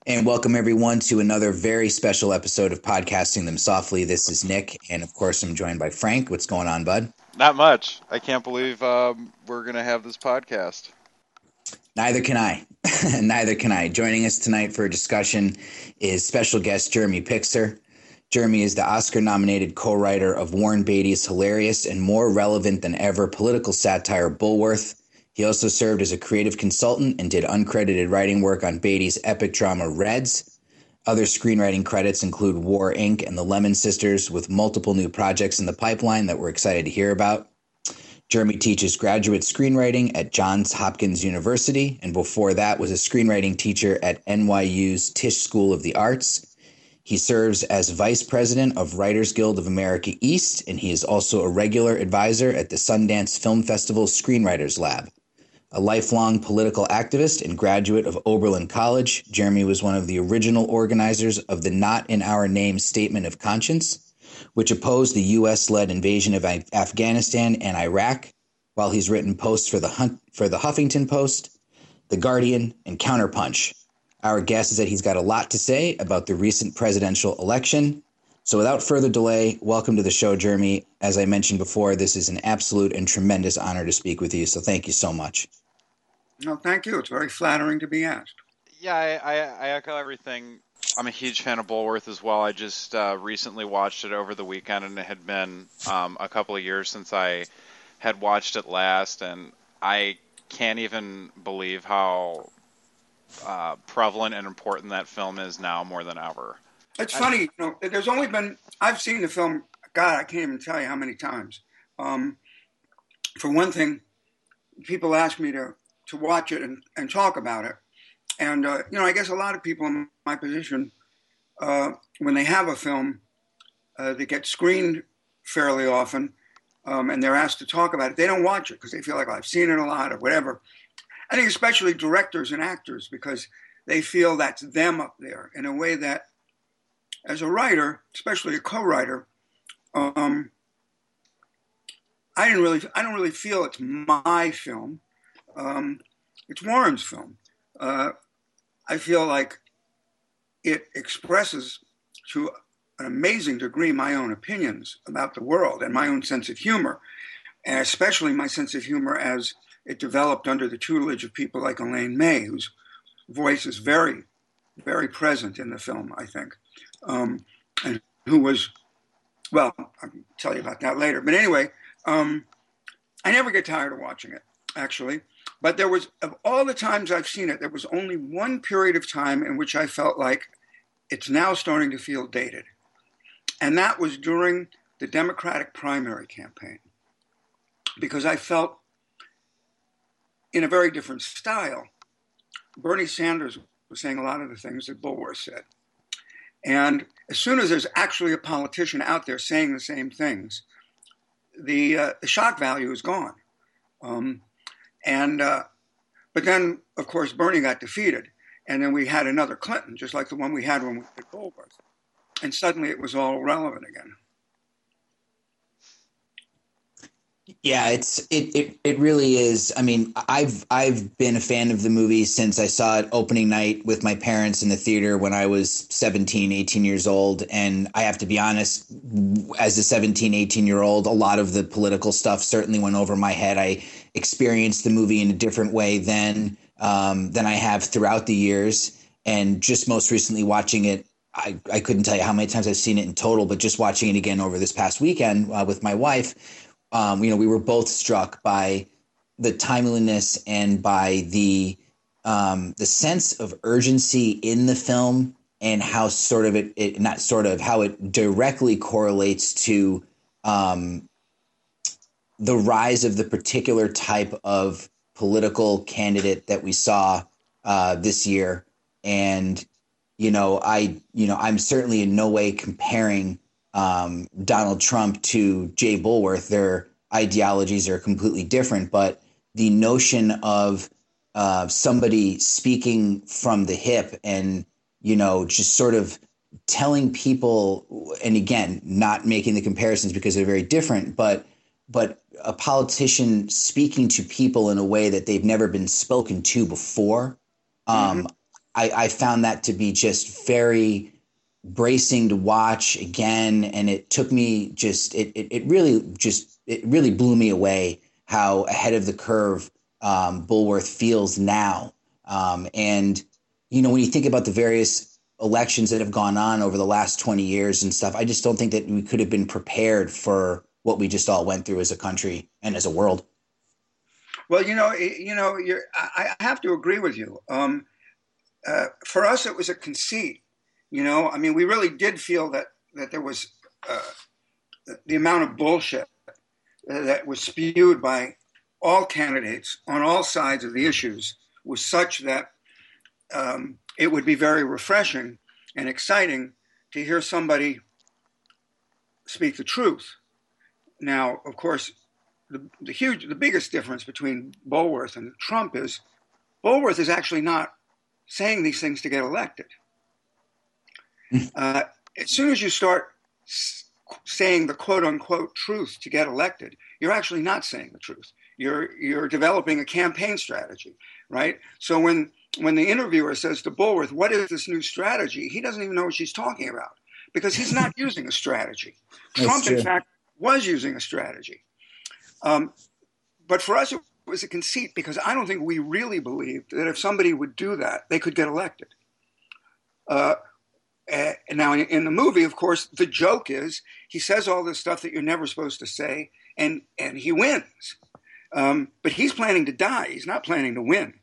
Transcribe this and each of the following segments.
And welcome everyone to another very special episode of Podcasting Them Softly. This is Nick, and of course I'm joined by Frank. What's going on, bud? Not much. I can't believe we're going to have this podcast. Neither can I. Neither can I. Joining us tonight for a discussion is special guest Jeremy Pixar. Jeremy is the Oscar-nominated co-writer of Warren Beatty's hilarious and more relevant than ever political satire Bulworth. He also served as a creative consultant and did uncredited writing work on Beatty's epic drama Reds. Other screenwriting credits include War Inc. and The Lemon Sisters, with multiple new projects in the pipeline that we're excited to hear about. Jeremy teaches graduate screenwriting at Johns Hopkins University, and before that was a screenwriting teacher at NYU's Tisch School of the Arts. He serves as vice president of Writers Guild of America East, and he is also a regular advisor at the Sundance Film Festival Screenwriters Lab. A lifelong political activist and graduate of Oberlin College, Jeremy was one of the original organizers of the Not in Our Name Statement of Conscience, which opposed the U.S.-led invasion of Afghanistan and Iraq, while he's written posts for the Huffington Post, The Guardian, and Counterpunch. Our guess is that he's got a lot to say about the recent presidential election. So without further delay, welcome to the show, Jeremy. As I mentioned before, this is an absolute and tremendous honor to speak with you, so thank you so much. No, thank you. It's very flattering to be asked. Yeah, I echo everything. I'm a huge fan of Bulworth as well. I just recently watched it over the weekend, and it had been a couple of years since I had watched it last, and I can't even believe how prevalent and important that film is now more than ever. It's funny, there's only been, I've seen the film, God, I can't even tell you how many times. For one thing, people ask me to watch it and talk about it. And, I guess a lot of people in my position, when they have a film that gets screened fairly often, and they're asked to talk about it, they don't watch it because they feel like, I've seen it a lot or whatever. I think especially directors and actors, because they feel that's them up there in a way that, as a writer, especially a co-writer, I don't really feel it's my film. It's Warren's film. I feel like it expresses to an amazing degree my own opinions about the world and my own sense of humor, and especially my sense of humor as it developed under the tutelage of people like Elaine May, whose voice is very, very present in the film, I think, and who was, well, I'll tell you about that later. But anyway, I never get tired of watching it, actually. But there was, of all the times I've seen it, there was only one period of time in which I felt like it's now starting to feel dated. And that was during the Democratic primary campaign. Because I felt, in a very different style, Bernie Sanders was saying a lot of the things that Bulworth said. And as soon as there's actually a politician out there saying the same things, the shock value is gone. But then, of course, Bernie got defeated. And then we had another Clinton, just like the one we had when we did Bulworth. And suddenly it was all relevant again. Yeah, it really is. I mean, I've been a fan of the movie since I saw it opening night with my parents in the theater when I was 17, 18 years old. And I have to be honest, as a 17, 18-year-old, a lot of the political stuff certainly went over my head. I experienced the movie in a different way than I have throughout the years. And just most recently watching it, I couldn't tell you how many times I've seen it in total, but just watching it again over this past weekend with my wife, we were both struck by the timeliness and by the sense of urgency in the film, and how how it directly correlates to the rise of the particular type of political candidate that we saw this year. And I'm certainly in no way comparing Donald Trump to Jay Bulworth. Their ideologies are completely different, but the notion of somebody speaking from the hip and, just sort of telling people, and again, not making the comparisons because they're very different, but a politician speaking to people in a way that they've never been spoken to before. I found that to be just very bracing to watch again, and it took me it really blew me away how ahead of the curve Bulworth feels now. And when you think about the various elections that have gone on over the last 20 years and stuff, I just don't think that we could have been prepared for what we just all went through as a country and as a world. Well, I have to agree with you. For us, it was a conceit. I mean, we really did feel that there was the amount of bullshit that was spewed by all candidates on all sides of the issues was such that it would be very refreshing and exciting to hear somebody speak the truth. Now, of course, the biggest difference between Bulworth and Trump is Bulworth is actually not saying these things to get elected. As soon as you start saying the quote unquote truth to get elected, you're actually not saying the truth. You're developing a campaign strategy, right? So when the interviewer says to Bulworth, "What is this new strategy?" he doesn't even know what she's talking about because he's not using a strategy. Trump, in fact, was using a strategy. But for us, it was a conceit because I don't think we really believed that if somebody would do that, they could get elected. Now, in the movie, of course, the joke is he says all this stuff that you're never supposed to say, and he wins. But he's planning to die. He's not planning to win.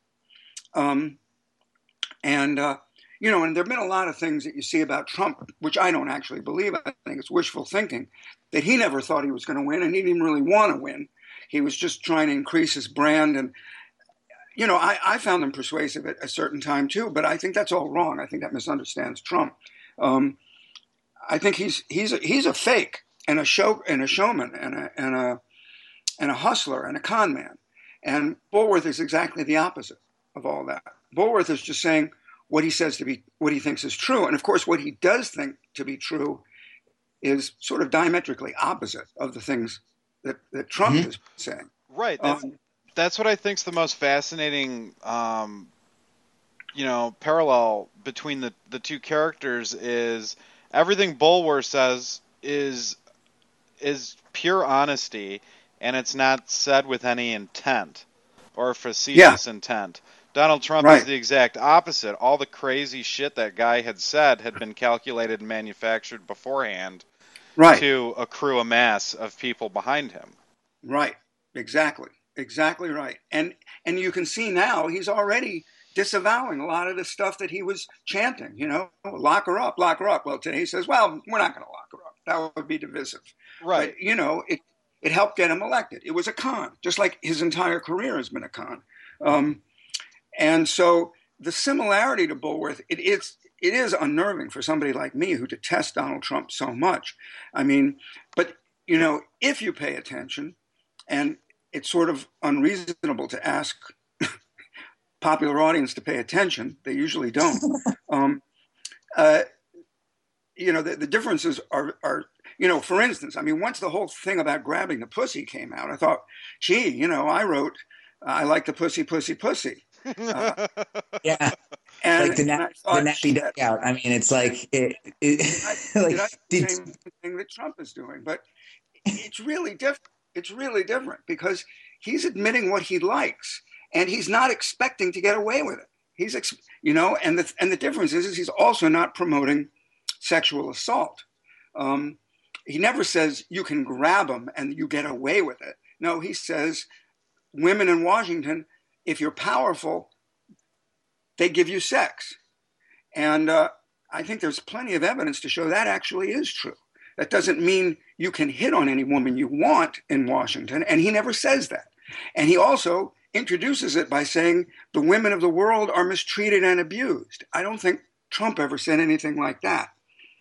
And there have been a lot of things that you see about Trump, which I don't actually believe. I think it's wishful thinking, that he never thought he was going to win, and he didn't really want to win. He was just trying to increase his brand. And, I found him persuasive at a certain time, too, but I think that's all wrong. I think that misunderstands Trump. I think he's a fake and a showman and a hustler and a con man. And Bulworth is exactly the opposite of all that. Bulworth is just saying what he thinks is true. And of course, what he does think to be true is sort of diametrically opposite of the things that Trump is saying. Right. That's what I think is the most fascinating, parallel between the two characters is everything Bulworth says is pure honesty, and it's not said with any intent or facetious intent. Donald Trump is the exact opposite. All the crazy shit that guy had said had been calculated and manufactured beforehand to accrue a mass of people behind him. Right. Exactly right. And you can see now he's already disavowing a lot of the stuff that he was chanting, lock her up. Well, today he says, well, we're not going to lock her up. That would be divisive. Right. But, it helped get him elected. It was a con, just like his entire career has been a con. And so the similarity to Bulworth, it is unnerving for somebody like me who detests Donald Trump so much. I mean, but, if you pay attention, and it's sort of unreasonable to ask popular audience to pay attention. They usually don't. The differences are, for instance, I mean, once the whole thing about grabbing the pussy came out, I thought, gee, I wrote, I like the pussy. Yeah. And like the nappy dugout. I mean, it's like did I the same thing that Trump is doing, but it's really different. It's really different because he's admitting what he likes, and he's not expecting to get away with it. And the difference is he's also not promoting sexual assault. He never says you can grab him and you get away with it. No, he says women in Washington, if you're powerful, they give you sex. And I think there's plenty of evidence to show that actually is true. That doesn't mean you can hit on any woman you want in Washington, and he never says that. And he also introduces it by saying the women of the world are mistreated and abused. I don't think Trump ever said anything like that.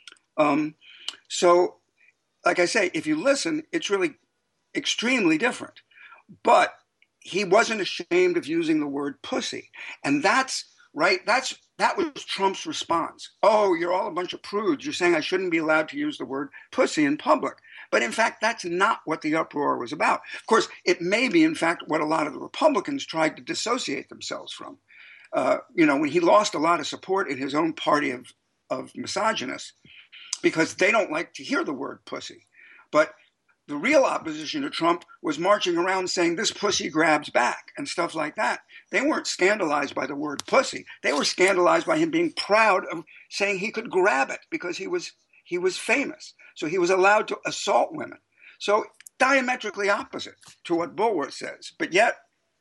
So, like I say, if you listen, it's really extremely different. But he wasn't ashamed of using the word pussy. And that's right. That was Trump's response. Oh, you're all a bunch of prudes. You're saying I shouldn't be allowed to use the word pussy in public. But in fact, that's not what the uproar was about. Of course, it may be, in fact, what a lot of the Republicans tried to dissociate themselves from. when he lost a lot of support in his own party of misogynists because they don't like to hear the word pussy. But the real opposition to Trump was marching around saying this pussy grabs back and stuff like that. They weren't scandalized by the word pussy. They were scandalized by him being proud of saying he could grab it because he was famous. So he was allowed to assault women. So diametrically opposite to what Bulworth says. But yet,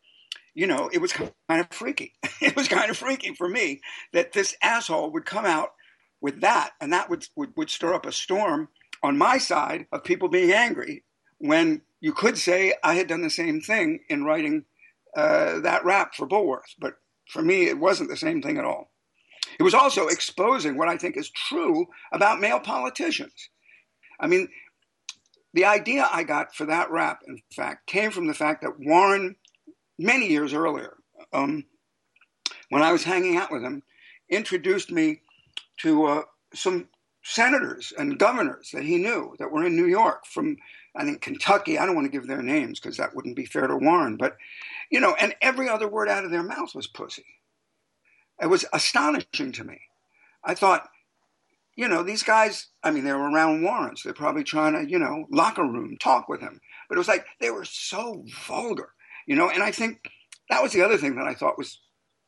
it was kind of freaky. It was kind of freaky for me that this asshole would come out with that, and that would stir up a storm on my side of people being angry when you could say I had done the same thing in writing that rap for Bulworth. But for me, it wasn't the same thing at all. It was also exposing what I think is true about male politicians. I mean, the idea I got for that rap, in fact, came from the fact that Warren, many years earlier, when I was hanging out with him, introduced me to some senators and governors that he knew that were in New York from, I think, Kentucky. I don't want to give their names because that wouldn't be fair to Warren. But, and every other word out of their mouth was pussy. It was astonishing to me. I thought, these guys, I mean, they were around Warren, so they're probably trying to, locker room talk with him. But it was like they were so vulgar, and I think that was the other thing that I thought was,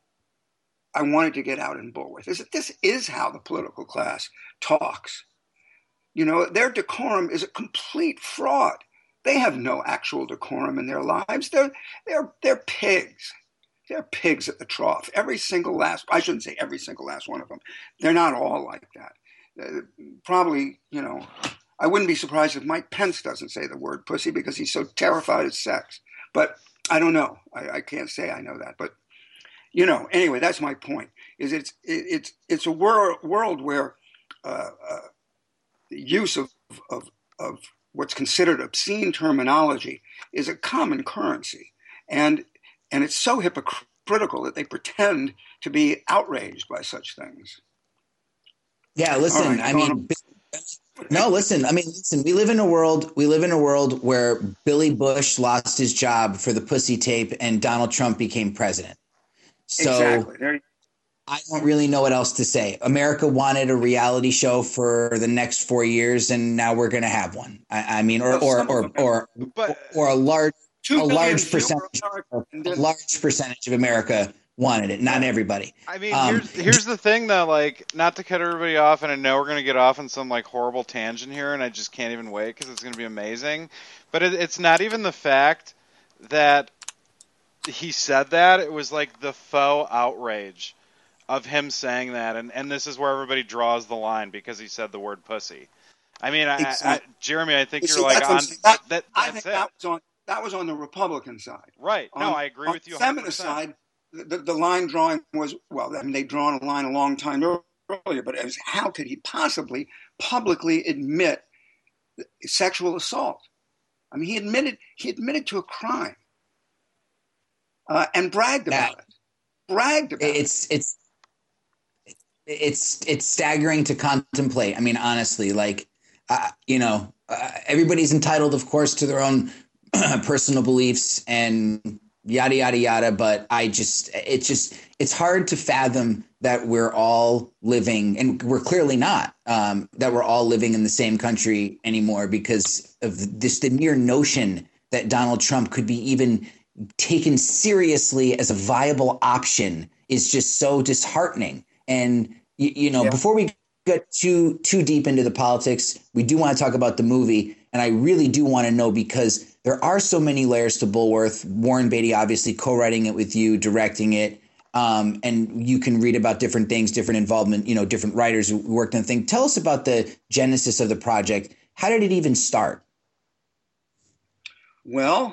I wanted to get out in Bulworth, is that this is how the political class talks. Their decorum is a complete fraud. They have no actual decorum in their lives. They're pigs. They're pigs at the trough. I shouldn't say every single last one of them. They're not all like that. Probably, I wouldn't be surprised if Mike Pence doesn't say the word pussy because he's so terrified of sex. But I don't know. I can't say I know that. But, anyway, that's my point. Is it's a world where the use of what's considered obscene terminology is a common currency. And it's so hypocritical that they pretend to be outraged by such things. Yeah, listen, listen, we live in a world where Billy Bush lost his job for the pussy tape and Donald Trump became president. So exactly. I don't really know what else to say. America wanted a reality show for the next 4 years, and now we're going to have one. Or a large percentage of America wanted it. Not everybody. I mean, here's the thing, though. Like, not to cut everybody off, and I know we're going to get off on some horrible tangent here, and I just can't even wait because it's going to be amazing. But it's not even the fact that he said that. It was the faux outrage of him saying that, and this is where everybody draws the line because he said the word pussy. I mean, Jeremy, I think you're on that. I think that was on the Republican side. Right. No, I agree with you 100%. On the feminist side, the line drawing was, they'd drawn a line a long time earlier, but it was, how could he possibly publicly admit sexual assault? I mean, he admitted to a crime and bragged about it. It's staggering to contemplate. I mean, honestly, everybody's entitled, of course, to their own personal beliefs and yada, yada, yada. But it's hard to fathom that we're all living, and we're clearly not, that we're all living in the same country anymore because of the mere notion that Donald Trump could be even taken seriously as a viable option is just so disheartening. And, before we get too deep into the politics, we do want to talk about the movie. And I really do want to know, because there are so many layers to Bulworth. Warren Beatty obviously co-writing it with you, directing it. And you can read about different things, different involvement, different writers who worked on the thing. Tell us about the genesis of the project. How did it even start? Well,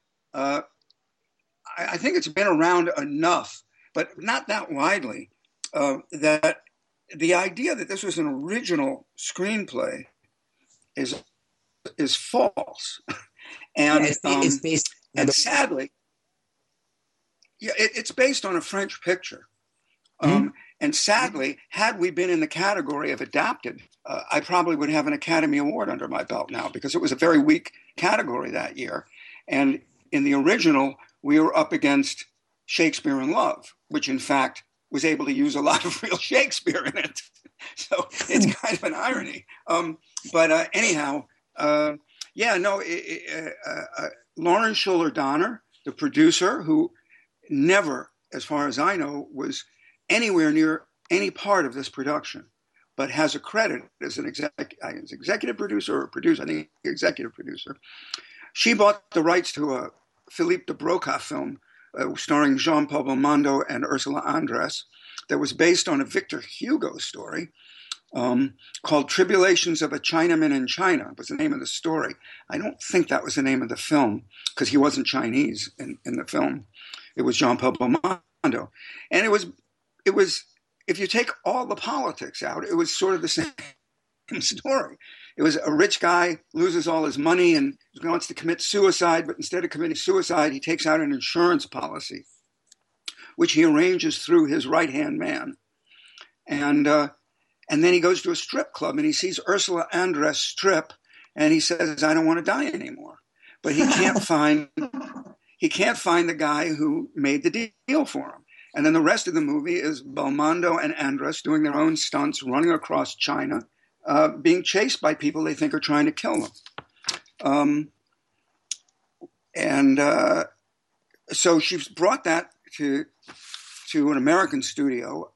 I think it's been around enough, but not that widely, that the idea that this was an original screenplay is false. And it's based, and sadly, it's based on a French picture. And sadly, had we been in the category of adapted, I probably would have an Academy Award under my belt now, because it was a very weak category that year. And in the original, we were up against Shakespeare in Love, which in fact was able to use a lot of real Shakespeare in it. So it's kind of an irony. But anyhow, Lawrence Schuller Donner, the producer, who never, as far as I know, was anywhere near any part of this production, but has a credit as an executive producer or producer, I think executive producer. She bought the rights to a Philippe de Broca film starring Jean-Paul Belmondo and Ursula Andress that was based on a Victor Hugo story called Tribulations of a Chinaman in China was the name of the story. I don't think that was the name of the film because he wasn't Chinese in the film. It was Jean-Paul Belmondo. And it was, if you take all the politics out, it was sort of the same story. It was a rich guy loses all his money and wants to commit suicide, but instead of committing suicide, he takes out an insurance policy, which he arranges through his right-hand man. And then he goes to a strip club and he sees Ursula Andress strip, and he says, "I don't want to die anymore." But he can't find the guy who made the deal for him. And then the rest of the movie is Belmondo and Andress doing their own stunts, running across China, being chased by people they think are trying to kill them. So she's brought that to an American studio.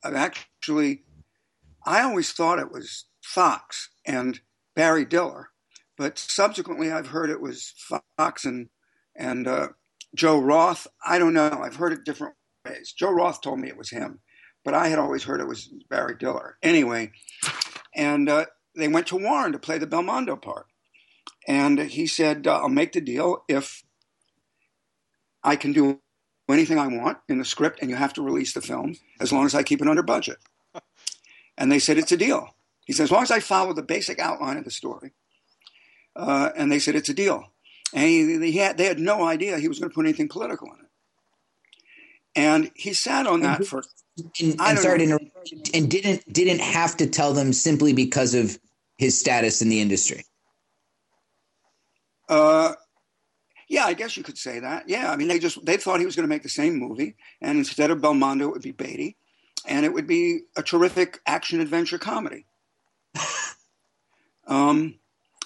I always thought it was Fox and Barry Diller, but subsequently I've heard it was Fox and Joe Roth. I don't know. I've heard it different ways. Joe Roth told me it was him, but I had always heard it was Barry Diller. Anyway, and they went to Warren to play the Belmondo part. And he said, "I'll make the deal if I can do anything I want in the script, and you have to release the film as long as I keep it under budget." And they said, "It's a deal." He said, "As long as I follow the basic outline of the story." And they said, "It's a deal." And they had no idea he was going to put anything political in it. And he sat on that for... And didn't have to tell them simply because of his status in the industry. Yeah, I guess you could say that. Yeah, I mean, they thought he was going to make the same movie, and instead of Belmondo, it would be Beatty, and it would be a terrific action-adventure comedy. And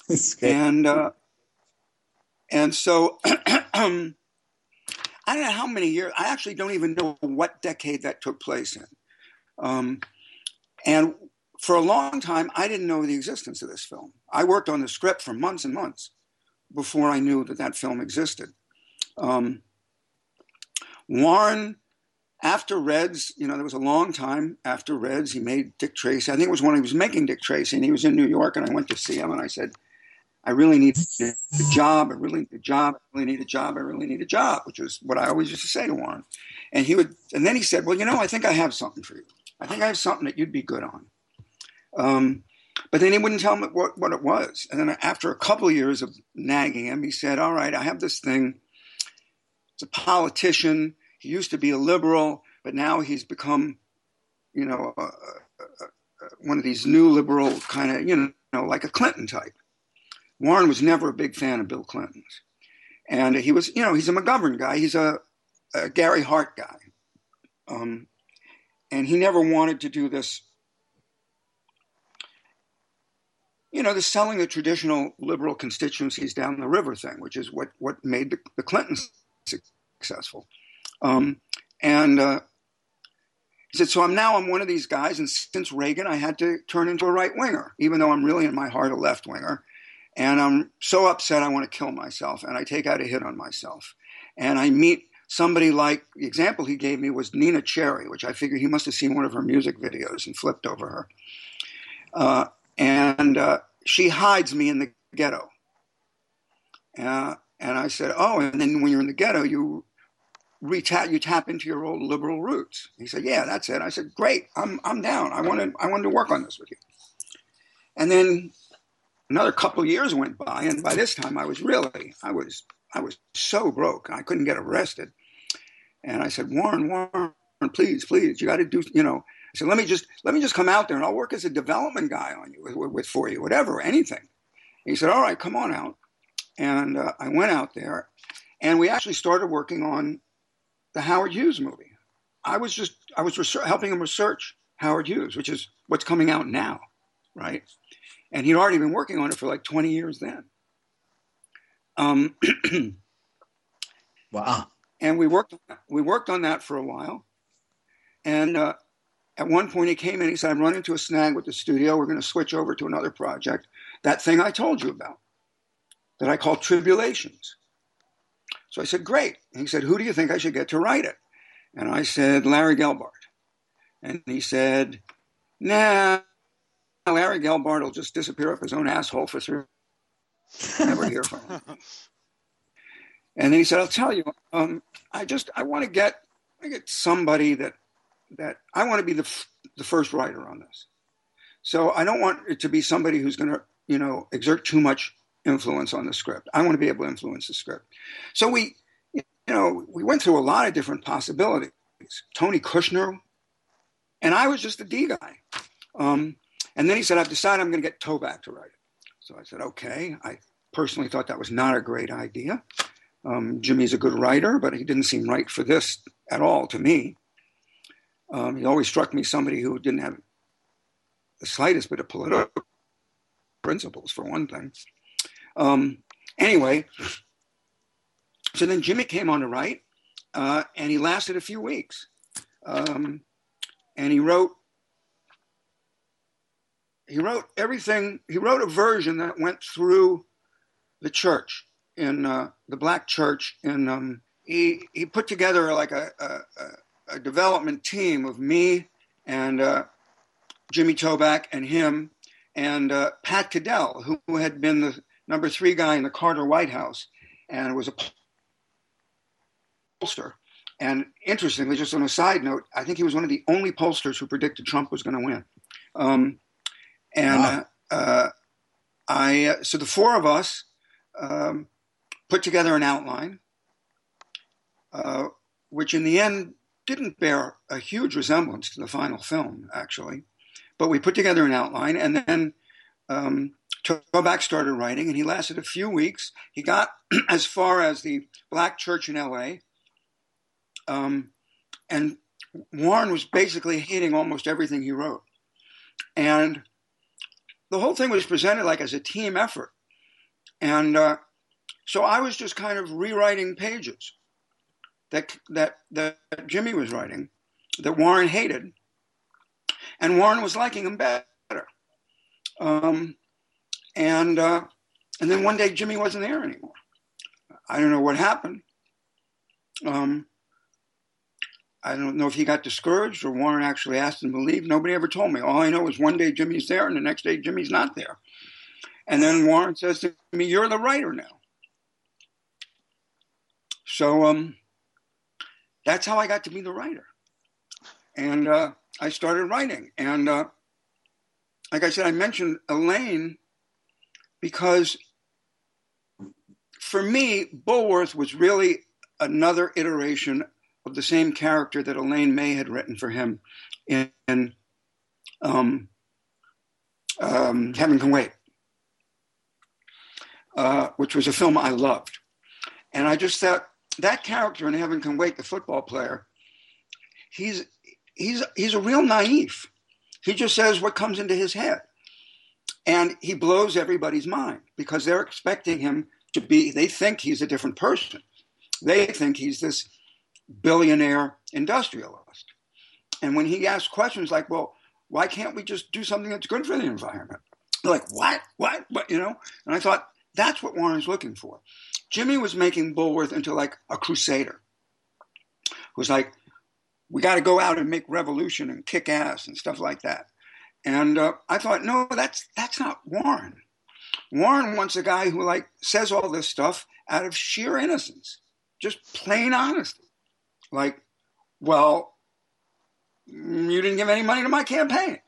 so I don't know how many years. I actually don't even know what decade that took place in. And for a long time, I didn't know the existence of this film. I worked on the script for months and months before I knew that film existed. Warren, after Reds, there was a long time after Reds, he made Dick Tracy. I think it was when he was making Dick Tracy, and he was in New York, and I went to see him, and I said, "I really need a job. I really need a job. I really need a job. I really need a job," which is what I always used to say to Warren. And then he said, "Well, I think I have something for you. I think I have something that you'd be good on." But then he wouldn't tell me what it was. And then after a couple of years of nagging him, he said, "All right, I have this thing. It's a politician. He used to be a liberal, but now he's become, one of these new liberal kind of, like a Clinton type." Warren was never a big fan of Bill Clinton's. And he was, he's a McGovern guy. He's a Gary Hart guy. And he never wanted to do this, the selling the traditional liberal constituencies down the river thing, which is what made the Clintons successful. He said, "So I'm one of these guys, and since Reagan, I had to turn into a right-winger, even though I'm really in my heart a left-winger. And I'm so upset I want to kill myself, and I take out a hit on myself. And I meet somebody like," the example he gave me was Nina Cherry, which I figured he must have seen one of her music videos and flipped over her. And she hides me in the ghetto. And I said, "Oh, and then when you're in the ghetto, you tap into your old liberal roots." He said, "Yeah, that's it." I said, "Great, I'm down. I wanted to work on this with you." And then another couple of years went by, and by this time I was so broke. I couldn't get arrested. And I said, Warren, please, you got to do, I said, let me just come out there and I'll work as a development guy on you for you, whatever, anything. He said, "All right, come on out." And I went out there, and we actually started working on the Howard Hughes movie. I was helping him research Howard Hughes, which is what's coming out now, right? And he'd already been working on it for like 20 years then. Wow. And we worked on that for a while. And at one point he came in, he said, "I'm running into a snag with the studio. We're going to switch over to another project. That thing I told you about, that I call Tribulations." So I said, "Great." And he said, "Who do you think I should get to write it?" And I said, "Larry Gelbart." And he said, "Nah, Larry Gelbart will just disappear up his own asshole for 3 years. Never hear from him." And then he said, "I'll tell you, I want to get somebody that I want to be the first writer on this. So I don't want it to be somebody who's going to, exert too much influence on the script. I want to be able to influence the script." So we went through a lot of different possibilities. Tony Kushner, and I was just the D guy. And then he said, "I've decided I'm going to get Toback to write it." So I said, "Okay." I personally thought that was not a great idea. Jimmy's a good writer, but he didn't seem right for this at all to me. He always struck me somebody who didn't have the slightest bit of political principles, for one thing. Anyway, so then Jimmy came on to write, and he lasted a few weeks. And he wrote everything. He wrote a version that went through the church in the black church. And he put together like a development team of me and Jimmy Toback and him and Pat Cadell, who had been the number 3 guy in the Carter White House and was a pollster. And interestingly, just on a side note, I think he was one of the only pollsters who predicted Trump was going to win. So the 4 of us put together an outline, which in the end didn't bear a huge resemblance to the final film, actually. But we put together an outline, and then Toback started writing, and he lasted a few weeks. He got as far as the black church in L.A., and Warren was basically hating almost everything he wrote. And the whole thing was presented like as a team effort. And so I was just kind of rewriting pages that Jimmy was writing, that Warren hated. And Warren was liking them better. And then one day Jimmy wasn't there anymore. I don't know what happened. I don't know if he got discouraged or Warren actually asked him to leave. Nobody ever told me. All I know is one day Jimmy's there and the next day Jimmy's not there. And then Warren says to me, "You're the writer now." So that's how I got to be the writer. And I started writing. And like I said, I mentioned Elaine because for me, Bulworth was really another iteration of the same character that Elaine May had written for him in Heaven Can Wait, which was a film I loved. And I just thought that character in Heaven Can Wait, the football player, he's a real naïf. He just says what comes into his head. And he blows everybody's mind because they're expecting him to be, they think he's a different person. They think he's this billionaire industrialist. And when he asks questions like, "Well, why can't we just do something that's good for the environment?" They're like, what, And I thought, that's what Warren's looking for. Jimmy was making Bulworth into like a crusader. It was like, we got to go out and make revolution and kick ass and stuff like that. And I thought, no, that's not Warren. Warren wants a guy who like says all this stuff out of sheer innocence, just plain honesty. Like, "Well, you didn't give any money to my campaign,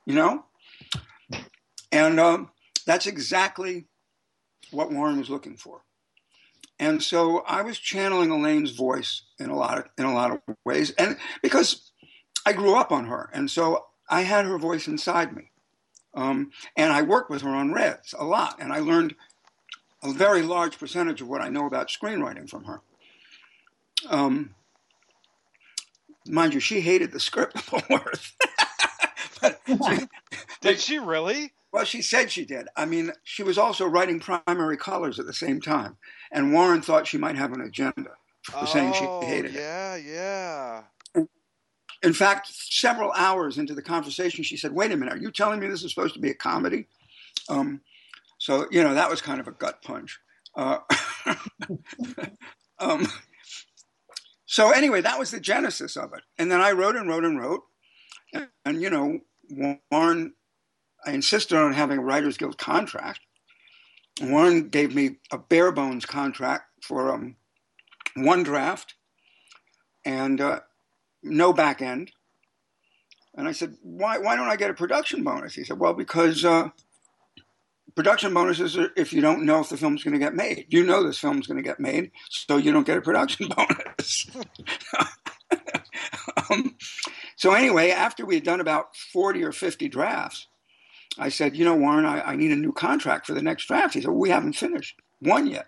And that's exactly what Warren was looking for. And so I was channeling Elaine's voice in a lot of ways, and because I grew up on her, and so I had her voice inside me. And I worked with her on Reds a lot, and I learned a very large percentage of what I know about screenwriting from her. mind you, she hated the script of Woolworth. Did she really? Well, she said she did. I mean, she was also writing Primary Colors at the same time, and Warren thought she might have an agenda for saying she hated it. Yeah. In fact, several hours into the conversation, she said, "Wait a minute, are you telling me this is supposed to be a comedy?" So, that was kind of a gut punch. So anyway, that was the genesis of it. And then I wrote and wrote and wrote. And, Warren, I insisted on having a Writers Guild contract. Warren gave me a bare bones contract for one draft and no back end. And I said, why don't I get a production bonus? He said, well, because production bonuses are if you don't know if the film's going to get made. You know this film's going to get made, so you don't get a production bonus. So anyway, after we had done about 40 or 50 drafts, I said, Warren, I need a new contract for the next draft. He said, we haven't finished one yet.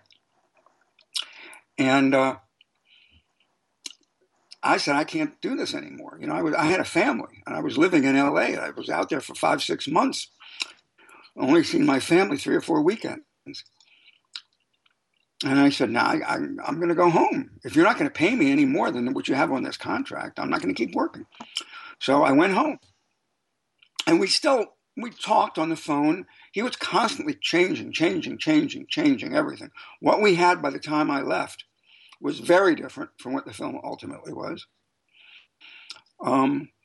And I said, I can't do this anymore. I had a family, and I was living in L.A. I was out there for 5-6 months, only seeing my family 3 or 4 weekends. And I said, no, I'm going to go home. If you're not going to pay me any more than what you have on this contract, I'm not going to keep working. So I went home. And we talked on the phone. He was constantly changing everything. What we had by the time I left was very different from what the film ultimately was. And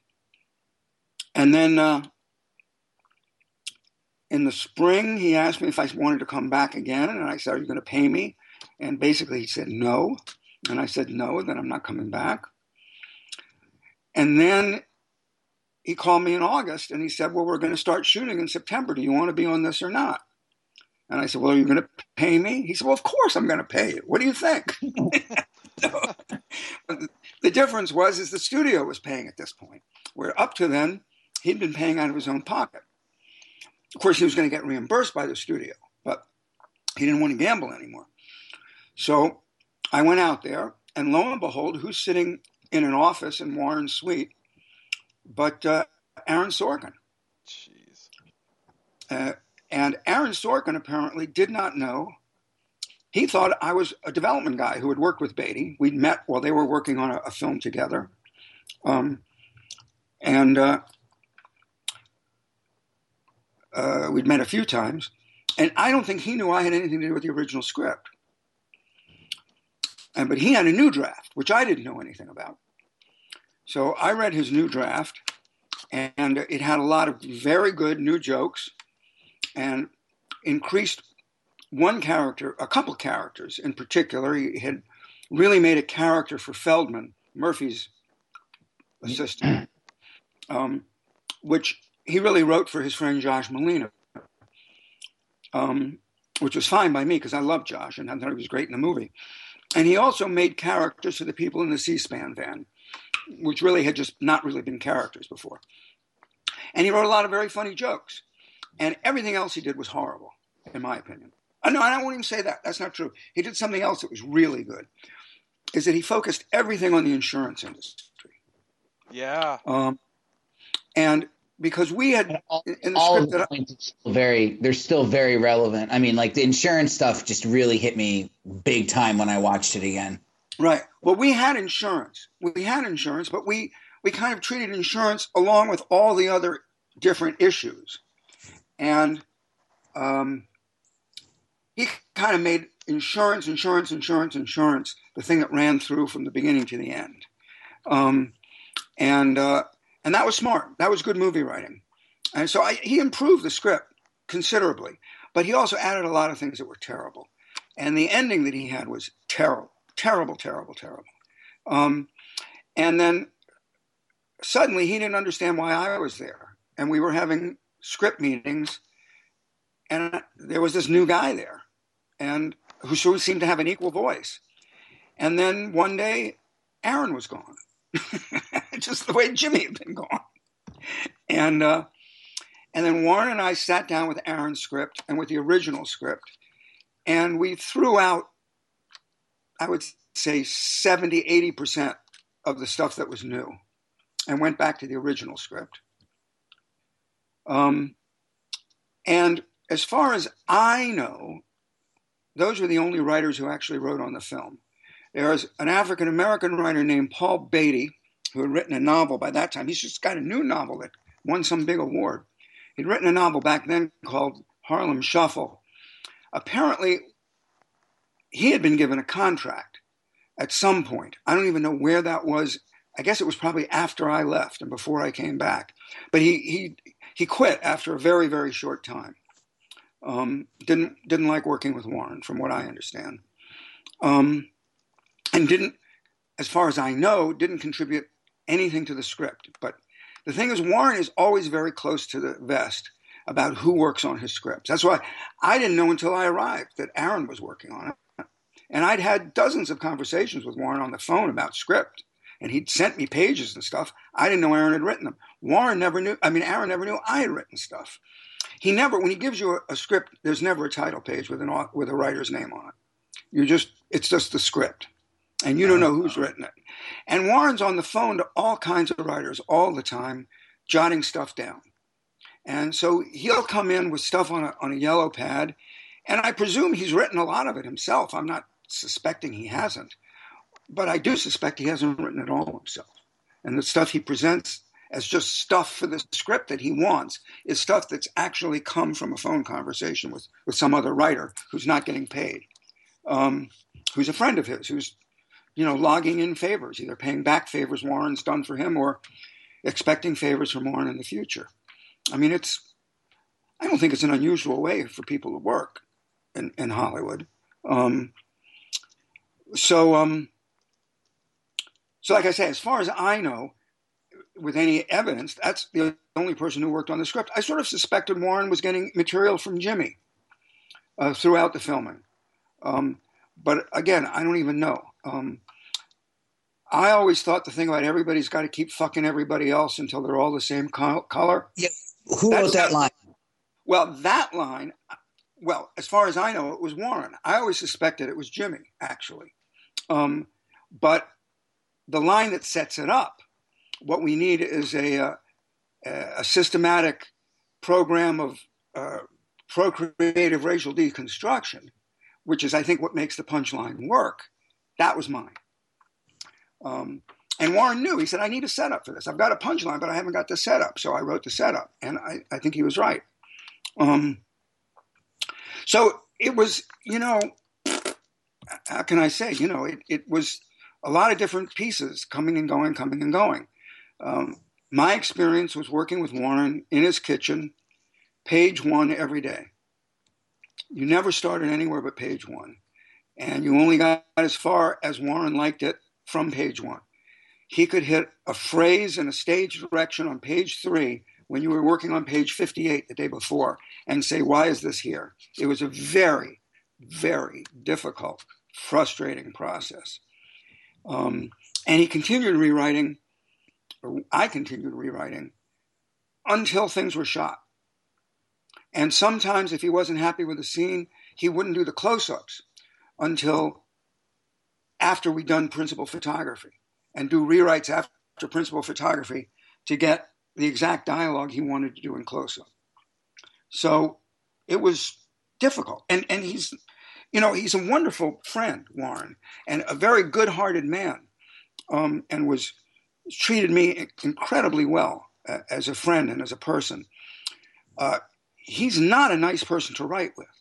then in the spring, he asked me if I wanted to come back again. And I said, are you going to pay me? And basically he said no. And I said no, then I'm not coming back. And then he called me in August and he said, well, we're going to start shooting in September. Do you want to be on this or not? And I said, well, are you going to pay me? He said, well, of course I'm going to pay you. What do you think? So, the difference is the studio was paying at this point, where up to then, he'd been paying out of his own pocket. Of course, he was going to get reimbursed by the studio, but he didn't want to gamble anymore. So I went out there, and lo and behold, who's sitting in an office in Warren's suite but Aaron Sorkin. Jeez. And Aaron Sorkin apparently did not know. He thought I was a development guy who had worked with Beatty. We'd met while they were working on a film together. We'd met a few times. And I don't think he knew I had anything to do with the original script. But he had a new draft, which I didn't know anything about. So I read his new draft, and it had a lot of very good new jokes and increased one character, a couple characters in particular. He had really made a character for Feldman, Murphy's assistant, which he really wrote for his friend Josh Molina, which was fine by me because I loved Josh and I thought he was great in the movie. And he also made characters for the people in the C-SPAN van, which really had just not really been characters before. And he wrote a lot of very funny jokes. And everything else he did was horrible, in my opinion. No, I won't even say that. That's not true. He did something else that was really good, is that he focused everything on the insurance industry. Yeah. And because we had in the all script that they're still very relevant. I mean, like the insurance stuff just really hit me big time when I watched it again. Right. Well, we had insurance. But we kind of treated insurance along with all the other different issues. And he kind of made insurance the thing that ran through from the beginning to the end. And that was smart. That was good movie writing. And so he improved the script considerably, but he also added a lot of things that were terrible. And the ending that he had was terrible. And then suddenly he didn't understand why I was there. And we were having script meetings, and there was this new guy there, and who seemed to have an equal voice. And then one day, Aaron was gone, just the way Jimmy had been gone. And then Warren and I sat down with Aaron's script and with the original script, and we threw out, I would say 70, 80% of the stuff that was new. and went back to the original script. And as far as I know, those were the only writers who actually wrote on the film. There was an African-American writer named Paul Beatty, who had written a novel by that time. He's just got a new novel that won some big award. He'd written a novel back then called Harlem Shuffle. Apparently, he had been given a contract at some point. I don't even know where that was. I guess it was probably after I left and before I came back. But he quit after a very, very short time. Didn't like working with Warren, from what I understand. And didn't, as far as I know, didn't contribute anything to the script. But the thing is, Warren is always very close to the vest about who works on his scripts. That's why I didn't know until I arrived that Aaron was working on it. And I'd had dozens of conversations with Warren on the phone about script. And he'd sent me pages and stuff. I didn't know Aaron had written them. Aaron never knew I had written stuff. He never, when he gives you a script, there's never a title page with a writer's name on it. It's just the script. And you don't know who's written it. And Warren's on the phone to all kinds of writers all the time, jotting stuff down. And so he'll come in with stuff on a yellow pad. And I presume he's written a lot of it himself. I'm not suspecting he hasn't. But I do suspect he hasn't written it all himself. And the stuff he presents as just stuff for the script that he wants is stuff that's actually come from a phone conversation with some other writer who's not getting paid, who's a friend of his, who's, logging in favors, either paying back favors Warren's done for him or expecting favors from Warren in the future. I mean, I don't think it's an unusual way for people to work in Hollywood. So like I say, as far as I know, with any evidence, that's the only person who worked on the script. I sort of suspected Warren was getting material from Jimmy throughout the filming. But again, I don't even know. I always thought the thing about everybody's got to keep fucking everybody else until they're all the same color. Yeah. Who wrote that line? Well, that line, as far as I know, it was Warren. I always suspected it was Jimmy, actually. But the line that sets it up, what we need is a systematic program of procreative racial deconstruction, which is, I think, what makes the punchline work. That was mine. And Warren knew. He said, I need a setup for this. I've got a punchline, but I haven't got the setup. So I wrote the setup, and I think he was right. So it was, how can I say? It was a lot of different pieces coming and going. My experience was working with Warren in his kitchen, page one every day. You never started anywhere but page one. And you only got as far as Warren liked it from page one. He could hit a phrase and a stage direction on page 3 when you were working on page 58 the day before and say, why is this here? It was a very, very difficult, frustrating process. And he continued rewriting, or I continued rewriting, until things were shot. And sometimes if he wasn't happy with the scene, he wouldn't do the close-ups until after we'd done principal photography, and do rewrites after principal photography to get the exact dialogue he wanted to do in close-up. So it was difficult. And he's a wonderful friend, Warren, and a very good-hearted man, and was treated me incredibly well as a friend and as a person. He's not a nice person to write with.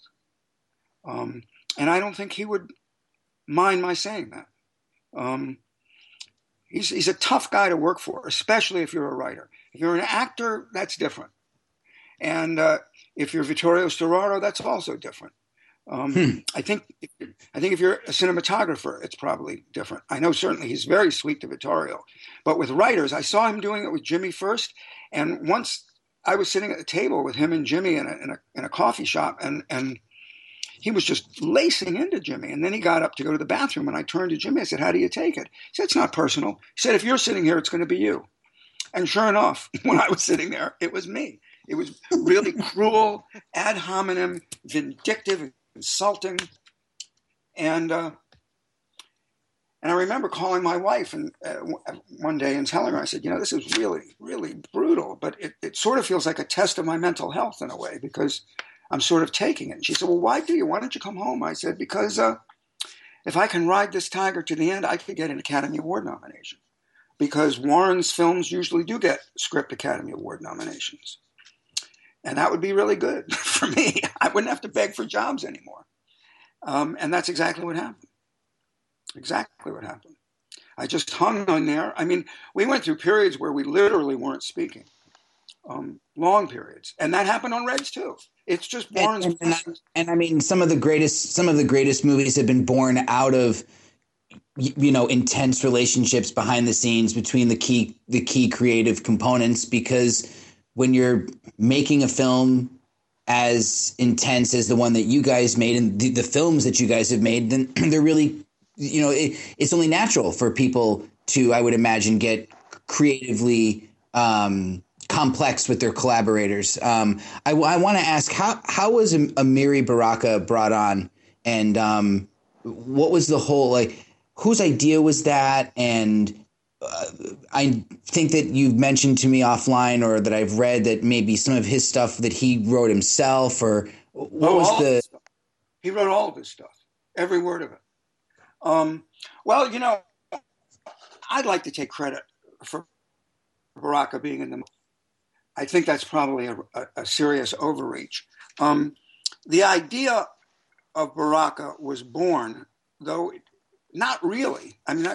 And I don't think he would mind my saying that. He's a tough guy to work for, especially if you're a writer. If you're an actor, that's different. And if you're Vittorio Storaro, that's also different. I think if you're a cinematographer, it's probably different. I know certainly he's very sweet to Vittorio. But with writers, I saw him doing it with Jimmy first. And once I was sitting at the table with him and Jimmy in a coffee shop, and he was just lacing into Jimmy. And then he got up to go to the bathroom, and I turned to Jimmy. I said, how do you take it? He said, it's not personal. He said, if you're sitting here, it's going to be you. And sure enough, when I was sitting there, it was me. It was really cruel, ad hominem, vindictive, insulting. And And I remember calling my wife and one day and telling her, I said, this is really, really brutal, but it sort of feels like a test of my mental health in a way because I'm sort of taking it. And she said, well, why don't you come home? I said, because if I can ride this tiger to the end, I could get an Academy Award nomination because Warren's films usually do get script Academy Award nominations. And that would be really good for me. I wouldn't have to beg for jobs anymore. And that's exactly what happened. Exactly what happened. I just hung on there. I mean, we went through periods where we literally weren't speaking, long periods, and that happened on Reds too. It's just Warren's. And I mean, some of the greatest movies have been born out of intense relationships behind the scenes between the key creative components. Because when you're making a film as intense as the one that you guys made and the films that you guys have made, then they're really it's only natural for people to, I would imagine, get creatively complex with their collaborators. I want to ask, how was Amiri Baraka brought on, and what was the whole, whose idea was that? And I think that you've mentioned to me offline, or that I've read, that maybe some of his stuff that he wrote himself, or what was the... He wrote all of his stuff, every word of it. Well, I'd like to take credit for Baraka being in the movie. I think that's probably a serious overreach. The idea of Baraka was born, though not really. I mean,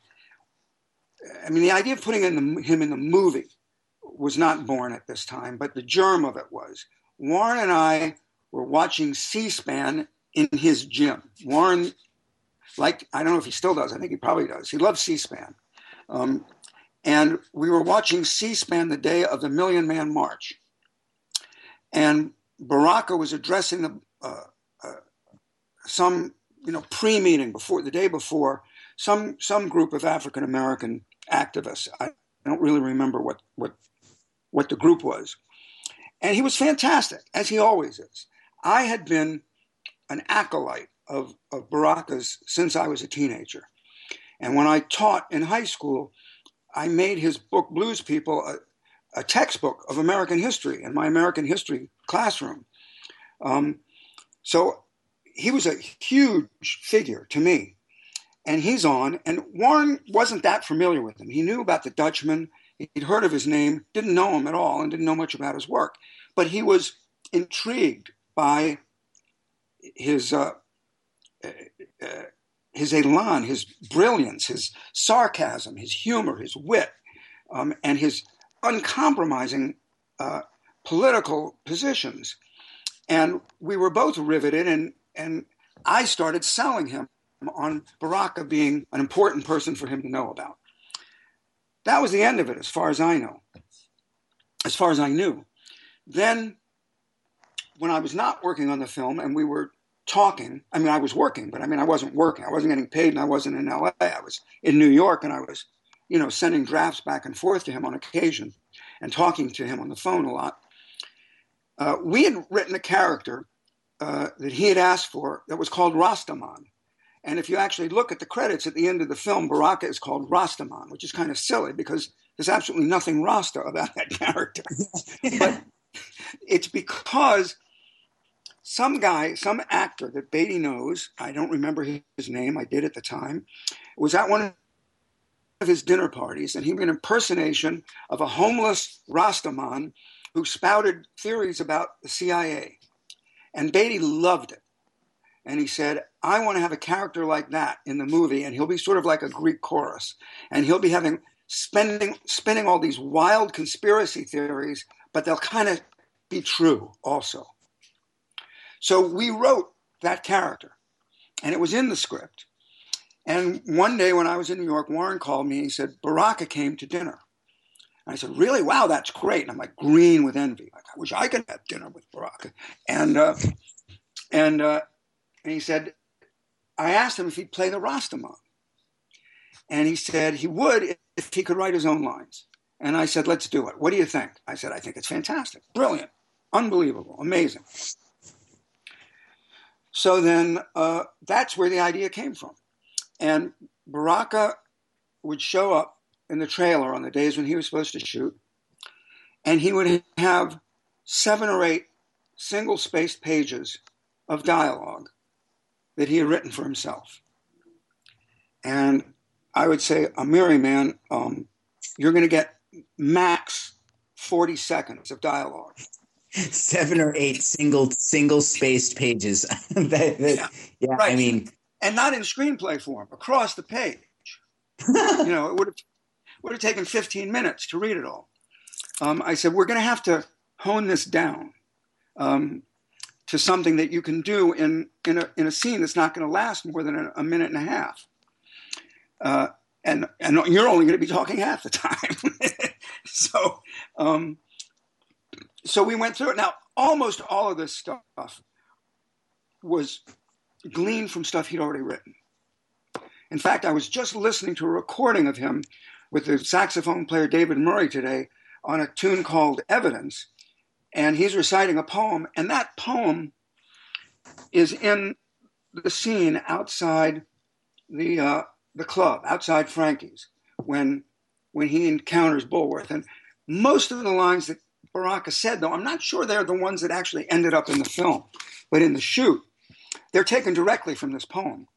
the idea of putting him in the movie was not born at this time, but the germ of it was. Warren and I were watching C-SPAN in his gym. Warren, I don't know if he still does. I think he probably does. He loves C-SPAN. And we were watching C-SPAN the day of the Million Man March. And Baraka was addressing some pre-meeting the day before, some group of African-American activists. I don't really remember what the group was. And he was fantastic, as he always is. I had been an acolyte of Baraka's since I was a teenager. And when I taught in high school, I made his book, Blues People, a textbook of American history in my American history classroom. So he was a huge figure to me. And he's on, and Warren wasn't that familiar with him. He knew about the Dutchman. He'd heard of his name, didn't know him at all, and didn't know much about his work. But he was intrigued by his elan, his brilliance, his sarcasm, his humor, his wit, and his uncompromising political positions. And we were both riveted, and I started selling him on Baraka being an important person for him to know about. That was the end of it, as far as I know, as far as I knew. Then, when I was not working on the film and we were talking, I was working, but I wasn't working. I wasn't getting paid, and I wasn't in LA. I was in New York, and I was, sending drafts back and forth to him on occasion and talking to him on the phone a lot. We had written a character that he had asked for that was called Rastaman. And if you actually look at the credits at the end of the film, Baraka is called Rastaman, which is kind of silly because there's absolutely nothing Rasta about that character. But it's because some actor that Beatty knows, I don't remember his name, I did at the time, was at one of his dinner parties, and he made an impersonation of a homeless Rastaman who spouted theories about the CIA. And Beatty loved it. And he said, I want to have a character like that in the movie, and he'll be sort of like a Greek chorus. And he'll be spinning all these wild conspiracy theories, but they'll kind of be true also. So we wrote that character, and it was in the script. And one day when I was in New York, Warren called me and he said, Baraka came to dinner. And I said, really? Wow, that's great. And I'm like green with envy. Like, I wish I could have dinner with Baraka. And he said, I asked him if he'd play the Rastaman. And he said he would if he could write his own lines. And I said, let's do it. What do you think? I said, I think it's fantastic. Brilliant. Unbelievable. Amazing. So then that's where the idea came from. And Baraka would show up in the trailer on the days when he was supposed to shoot, and he would have 7 or 8 single-spaced pages of dialogue that he had written for himself. And I would say, Amiri, man, you're going to get max 40 seconds of dialogue. 7 or 8 single-spaced pages. Right. I mean, and not in screenplay form, across the page. It would have taken 15 minutes to read it all. I said, we're going to have to hone this down to something that you can do in a scene that's not going to last more than a minute and a half. And you're only going to be talking half the time. So we went through it. Now, almost all of this stuff was gleaned from stuff he'd already written. In fact, I was just listening to a recording of him with the saxophone player David Murray today on a tune called Evidence, and he's reciting a poem, and that poem is in the scene outside the club, outside Frankie's, when he encounters Bulworth. And most of the lines that Baraka said, though, I'm not sure they're the ones that actually ended up in the film, but in the shoot, they're taken directly from this poem.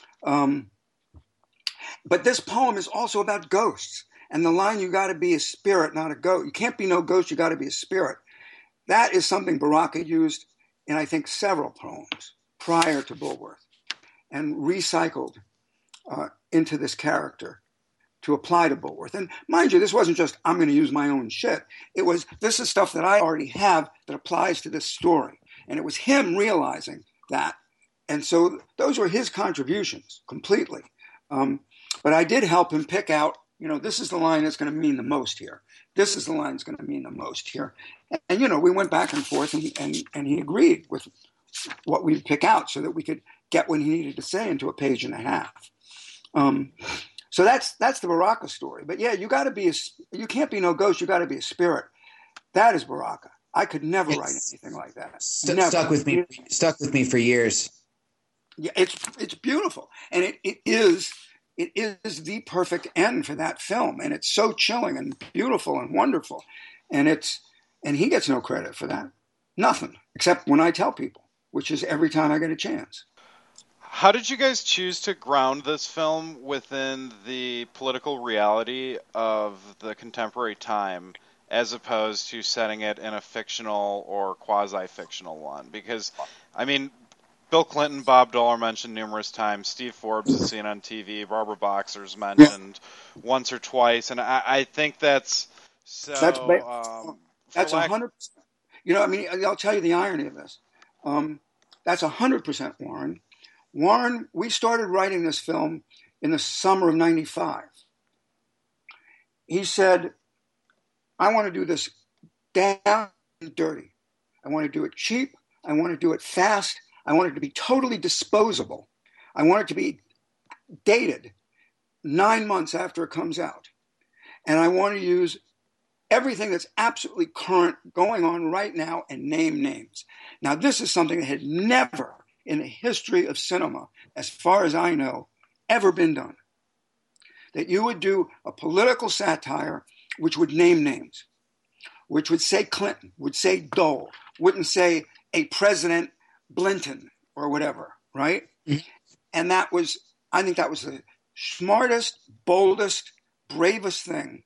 But this poem is also about ghosts. And the line, you got to be a spirit, not a ghost. You can't be no ghost, you got to be a spirit. That is something Baraka used in, I think, several poems prior to Bulworth and recycled into this character to apply to Bulworth. And mind you, this wasn't just, I'm going to use my own shit. It was, this is stuff that I already have that applies to this story. And it was him realizing that. And so those were his contributions completely. But I did help him pick out, this is the line that's going to mean the most here. This is the line that's going to mean the most here. And we went back and forth, and he agreed with what we'd pick out so that we could get what he needed to say into a page and a half. So that's the Baraka story. But yeah, you can't be no ghost. You got to be a spirit. That is Baraka. I could never write anything like that. Stuck with me for years. Yeah, it's beautiful, and it is the perfect end for that film, and it's so chilling and beautiful and wonderful, and he gets no credit for that, nothing, except when I tell people, which is every time I get a chance. How did you guys choose to ground this film within the political reality of the contemporary time, as opposed to setting it in a fictional or quasi-fictional one? Because, I mean, Bill Clinton, Bob Dole mentioned numerous times. Steve Forbes is seen on TV. Barbara Boxer's mentioned once or twice, and I think that's so. That's 100%. I'll tell you the irony of this. That's 100% Warren. Warren, we started writing this film in the summer of '95. He said, "I want to do this down and dirty. I want to do it cheap. I want to do it fast. I want it to be totally disposable. I want it to be dated 9 months after it comes out. And I want to use everything that's absolutely current going on right now and name names." Now, this is something that had never in the history of cinema, as far as I know, ever been done. That you would do a political satire which would name names, which would say Clinton, would say Dole, wouldn't say a President Blinton or whatever, right? Mm-hmm. And I think that was the smartest, boldest, bravest thing,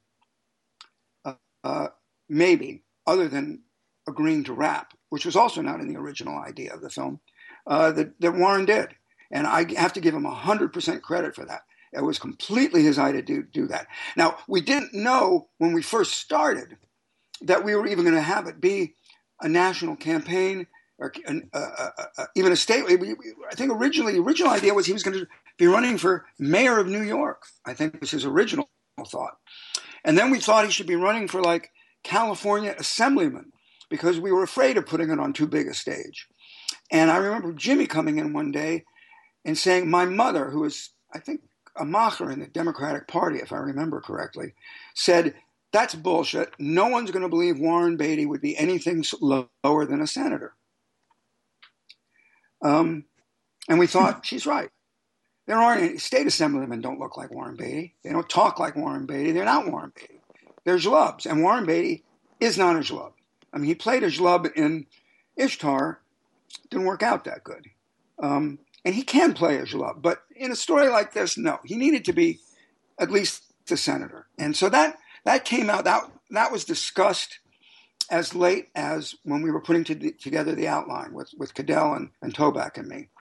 maybe, other than agreeing to rap, which was also not in the original idea of the film, that Warren did. And I have to give him 100% credit for that. It was completely his idea to do that. Now, we didn't know when we first started that we were even going to have it be a national campaign or even a state. I think the original idea was he was going to be running for mayor of New York. I think was his original thought. And then we thought he should be running for like California assemblyman because we were afraid of putting it on too big a stage. And I remember Jimmy coming in one day and saying, my mother, who is, I think, a macher in the Democratic Party, if I remember correctly, said, that's bullshit. No one's going to believe Warren Beatty would be anything lower than a senator. And we thought, she's right. there aren't any state assemblymen don't look like Warren Beatty. They don't talk like Warren Beatty. They're not Warren Beatty. They're Zhlubs, and Warren Beatty is not a Zhlub. I mean, he played a Zhlub in Ishtar, didn't work out that good. And he can play a Zhlub, but in a story like this, no. He needed to be at least a senator. And so that came out, that was discussed as late as when we were putting together the outline with Cadell and Toback and me.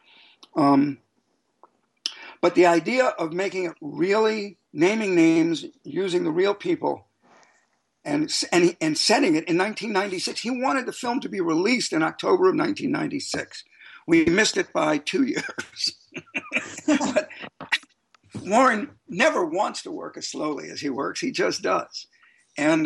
But the idea of making it really, naming names, using the real people, and setting it in 1996. He wanted the film to be released in October of 1996. We missed it by 2 years. But Warren never wants to work as slowly as he works. He just does. And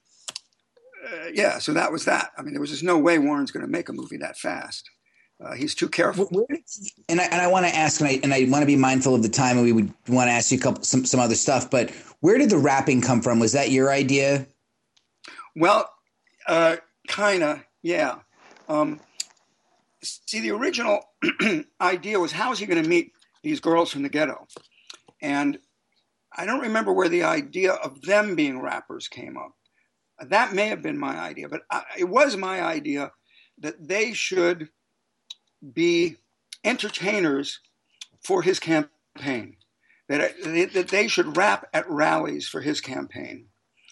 so that was that. I mean, there was just no way Warren's going to make a movie that fast. He's too careful. And I want to ask, and I want to be mindful of the time, and we would want to ask you some other stuff, but where did the rapping come from? Was that your idea? Well, kind of, yeah. See, the original idea was, how is he going to meet these girls from the ghetto? And I don't remember where the idea of them being rappers came up. That may have been my idea, but it was my idea that they should be entertainers for his campaign, that they should rap at rallies for his campaign.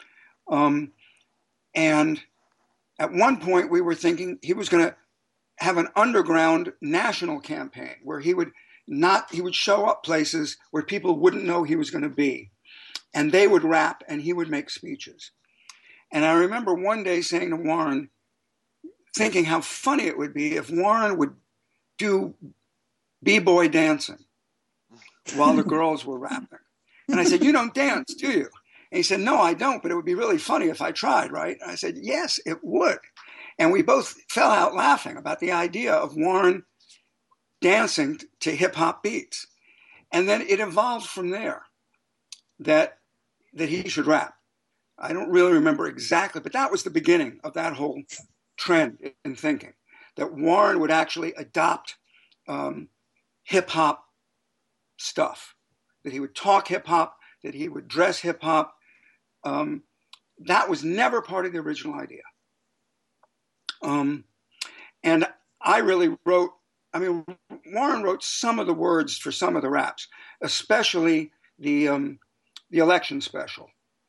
And at one point we were thinking he was going to have an underground national campaign where he would show up places where people wouldn't know he was going to be, and they would rap and he would make speeches. And I remember one day saying to Warren, thinking how funny it would be if Warren would do b-boy dancing while the girls were rapping. And I said, "You don't dance, do you?" And he said, "No, I don't, but it would be really funny if I tried, right?" And I said, "Yes, it would." And we both fell out laughing about the idea of Warren dancing to hip-hop beats. And then it evolved from there that he should rap. I don't really remember exactly, but that was the beginning of that whole trend in thinking, that Warren would actually adopt hip-hop stuff, that he would talk hip-hop, that he would dress hip-hop. That was never part of the original idea. And I really wrote, Warren wrote some of the words for some of the raps, especially the election special.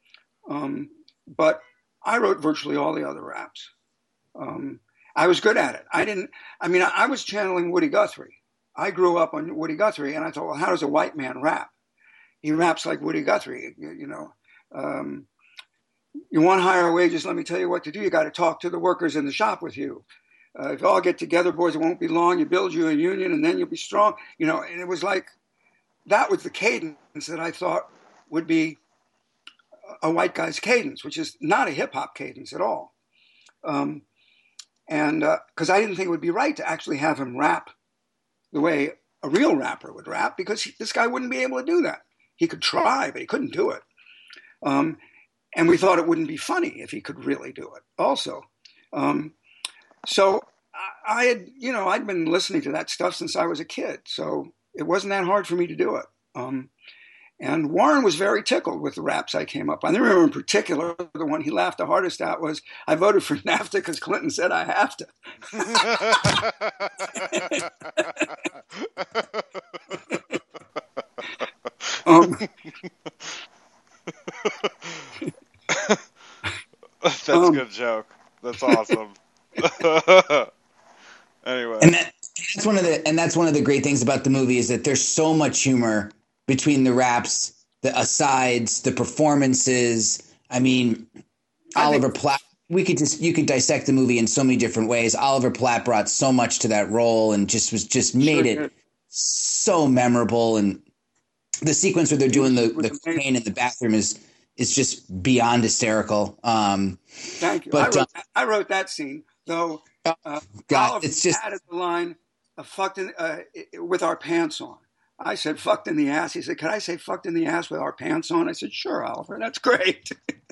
But I wrote virtually all the other raps. I was good at it. I was channeling Woody Guthrie. I grew up on Woody Guthrie, and I thought, well, how does a white man rap? He raps like Woody Guthrie, you know. You want higher wages? Let me tell you what to do. You got to talk to the workers in the shop with you. If you all get together, boys, it won't be long. You build you a union, and then you'll be strong. You know, and it was like, that was the cadence that I thought would be a white guy's cadence, which is not a hip-hop cadence at all. And because I didn't think it would be right to actually have him rap the way a real rapper would rap, because this guy wouldn't be able to do that. He could try, but he couldn't do it. And we thought it wouldn't be funny if he could really do it also. So I'd been listening to that stuff since I was a kid. So it wasn't that hard for me to do it. And Warren was very tickled with the raps I came up with. I remember in particular, the one he laughed the hardest at was, "I voted for NAFTA because Clinton said I have to." That's a good joke. That's awesome. Anyway, that's one of the great things about the movie, is that there's so much humor between the raps, the asides, the performances. I mean, Oliver Platt. You could dissect the movie in so many different ways. Oliver Platt brought so much to that role and made it so memorable. And the sequence where they're doing the cocaine in the bathroom is just beyond hysterical. Thank you. But I wrote that scene, though. God, it's just added the line "fucked in, with our pants on." I said "fucked in the ass." He said, "Could I say fucked in the ass with our pants on?" I said, "Sure, Oliver, that's great."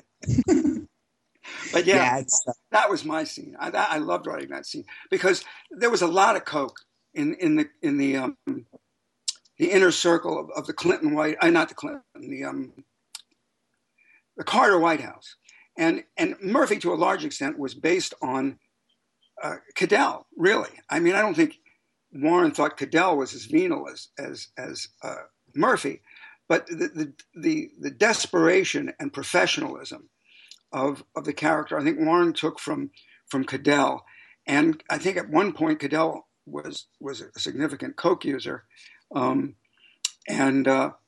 But that was my scene. I loved writing that scene because there was a lot of coke in the the inner circle of the Clinton not the Clinton, the Carter White House. And Murphy, to a large extent, was based on Cadell, really. I mean, I don't think Warren thought Cadell was as venal as Murphy, but the desperation and professionalism of the character, I think Warren took from Cadell. And I think at one point Cadell was a significant coke user. And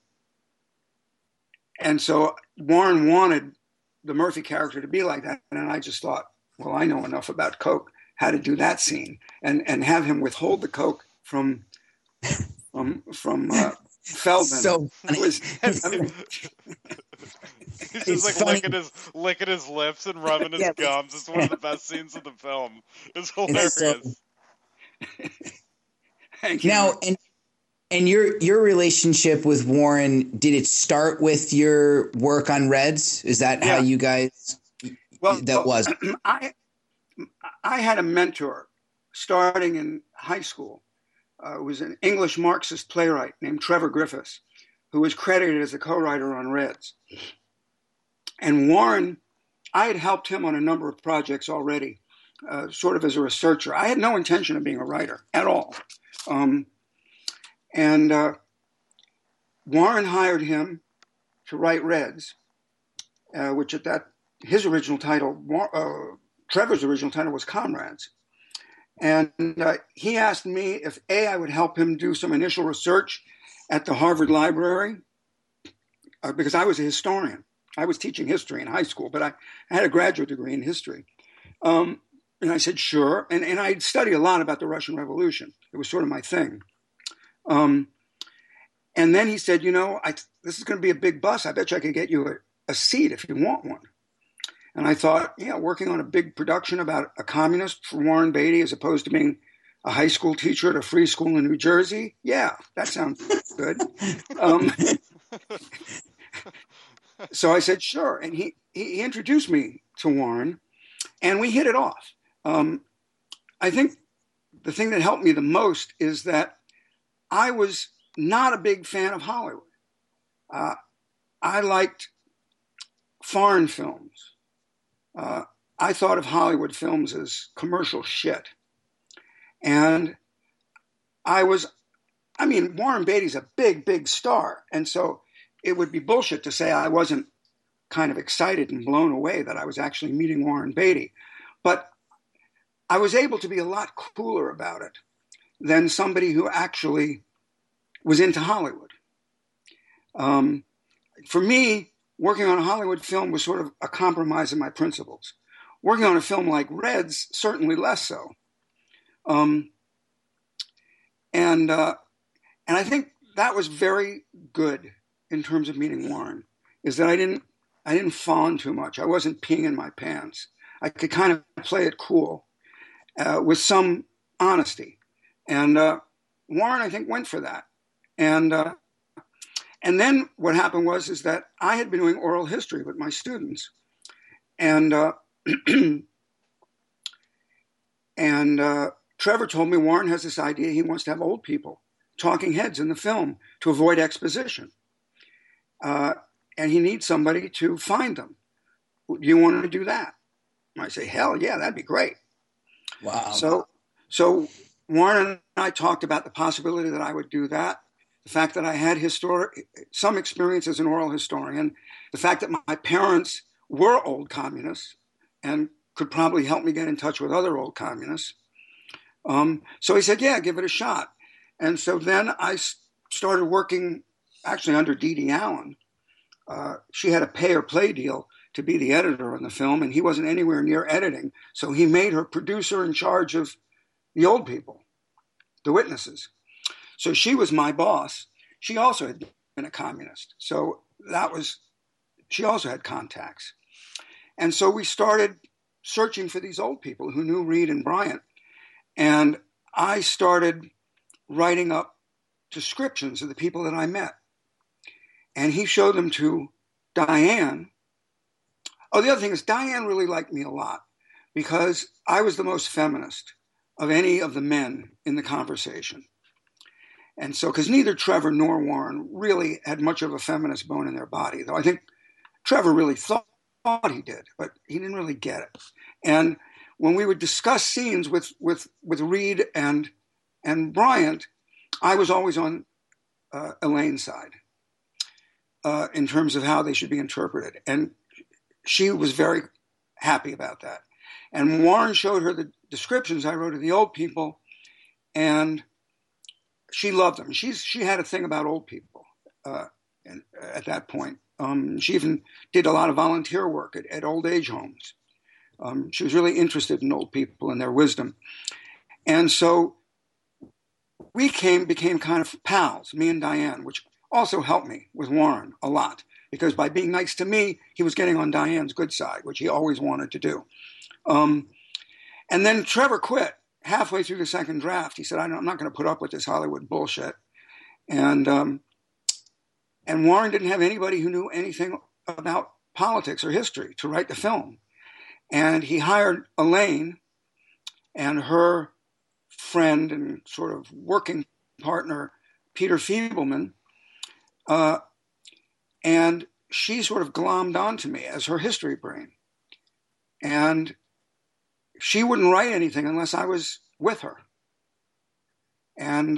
so Warren wanted the Murphy character to be like that. And I just thought, well, I know enough about coke, how to do that scene and have him withhold the coke from Feldman. So funny. He's just like licking his lips and rubbing his gums. It's one of the best scenes of the film. It's hilarious. Thank you. Now, and your relationship with Warren, did it start with your work on Reds? Is that how you guys? Was. I had a mentor starting in high school. It was an English Marxist playwright named Trevor Griffiths, who was credited as a co-writer on Reds. And Warren, I had helped him on a number of projects already, sort of as a researcher. I had no intention of being a writer at all. Warren hired him to write Reds, which his original title, Trevor's original title was Comrades. And he asked me if I would help him do some initial research at the Harvard Library, because I was a historian. I was teaching history in high school, but I had a graduate degree in history. And I said, sure. And I'd studied a lot about the Russian Revolution. It was sort of my thing. And then he said, this is going to be a big bus. I bet you I could get you a seat if you want one. And I thought, working on a big production about a communist for Warren Beatty as opposed to being a high school teacher at a free school in New Jersey. Yeah, that sounds good. So I said, sure. And he introduced me to Warren, and we hit it off. I think the thing that helped me the most is that I was not a big fan of Hollywood. I liked foreign films. I thought of Hollywood films as commercial shit. And Warren Beatty's a big, big star. And so it would be bullshit to say I wasn't kind of excited and blown away that I was actually meeting Warren Beatty. But I was able to be a lot cooler about it than somebody who actually was into Hollywood. For me, working on a Hollywood film was sort of a compromise in my principles. Working on a film like Reds, certainly less so. And I think that was very good in terms of meeting Warren, is that I didn't fawn too much. I wasn't peeing in my pants. I could kind of play it cool with some honesty. And Warren, I think, went for that. And then what happened is that I had been doing oral history with my students. And Trevor told me Warren has this idea he wants to have old people, talking heads in the film to avoid exposition. And he needs somebody to find them. Do you want to do that? And I say, hell yeah, that'd be great. Wow. So Warren and I talked about the possibility that I would do that. The fact that I had some experience as an oral historian, the fact that my parents were old communists and could probably help me get in touch with other old communists. So he said, yeah, give it a shot. And so then I started working actually under Dee Dee Allen. She had a pay or play deal to be the editor on the film, and he wasn't anywhere near editing. So he made her producer in charge of the old people, the witnesses. So she was my boss. She also had been a communist. So she also had contacts. And so we started searching for these old people who knew Reed and Bryant. And I started writing up descriptions of the people that I met. And he showed them to Diane. Oh, the other thing is Diane really liked me a lot because I was the most feminist of any of the men in the conversation. And so, because neither Trevor nor Warren really had much of a feminist bone in their body, though I think Trevor really thought he did, but he didn't really get it. And when we would discuss scenes with Reed and Bryant, I was always on Elaine's side in terms of how they should be interpreted. And she was very happy about that. And Warren showed her the descriptions I wrote of the old people, and she loved them. She had a thing about old people at that point. She even did a lot of volunteer work at old age homes. She was really interested in old people and their wisdom. And so we became kind of pals, me and Diane, which also helped me with Warren a lot, because by being nice to me, he was getting on Diane's good side, which he always wanted to do. And then Trevor quit halfway through the second draft. He said, I'm not going to put up with this Hollywood bullshit. And Warren didn't have anybody who knew anything about politics or history to write the film. And he hired Elaine and her friend and sort of working partner, Peter Feebleman. And she sort of glommed onto me as her history brain. And she wouldn't write anything unless I was with her. And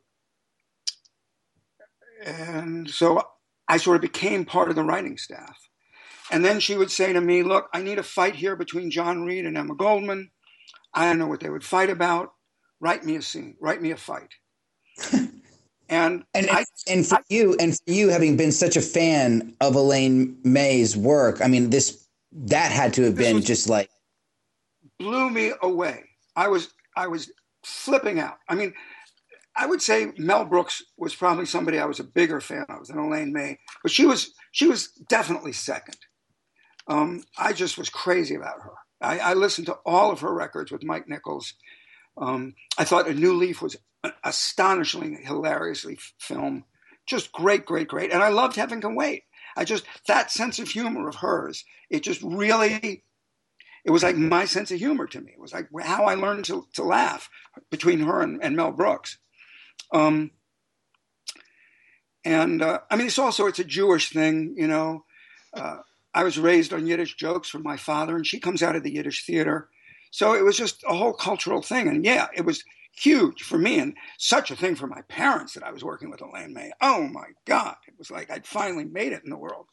so I sort of became part of the writing staff. And then she would say to me, look, I need a fight here between John Reed and Emma Goldman. I don't know what they would fight about. Write me a scene. Write me a fight. And for you having been such a fan of Elaine May's work, I mean, that had to have been just like blew me away. I was flipping out. I mean, I would say Mel Brooks was probably somebody I was a bigger fan of than Elaine May, but she was definitely second. I just was crazy about her. I listened to all of her records with Mike Nichols. I thought A New Leaf was astonishingly, hilariously filmed. Just great, great, great. And I loved Heaven Can Wait. That sense of humor of hers, it was like my sense of humor to me. It was like how I learned to laugh between her and Mel Brooks. I mean, it's a Jewish thing, you know. I was raised on Yiddish jokes from my father, and she comes out of the Yiddish theater. So it was just a whole cultural thing. And yeah, it was huge for me, and such a thing for my parents that I was working with Elaine May. Oh my God. It was like I'd finally made it in the world.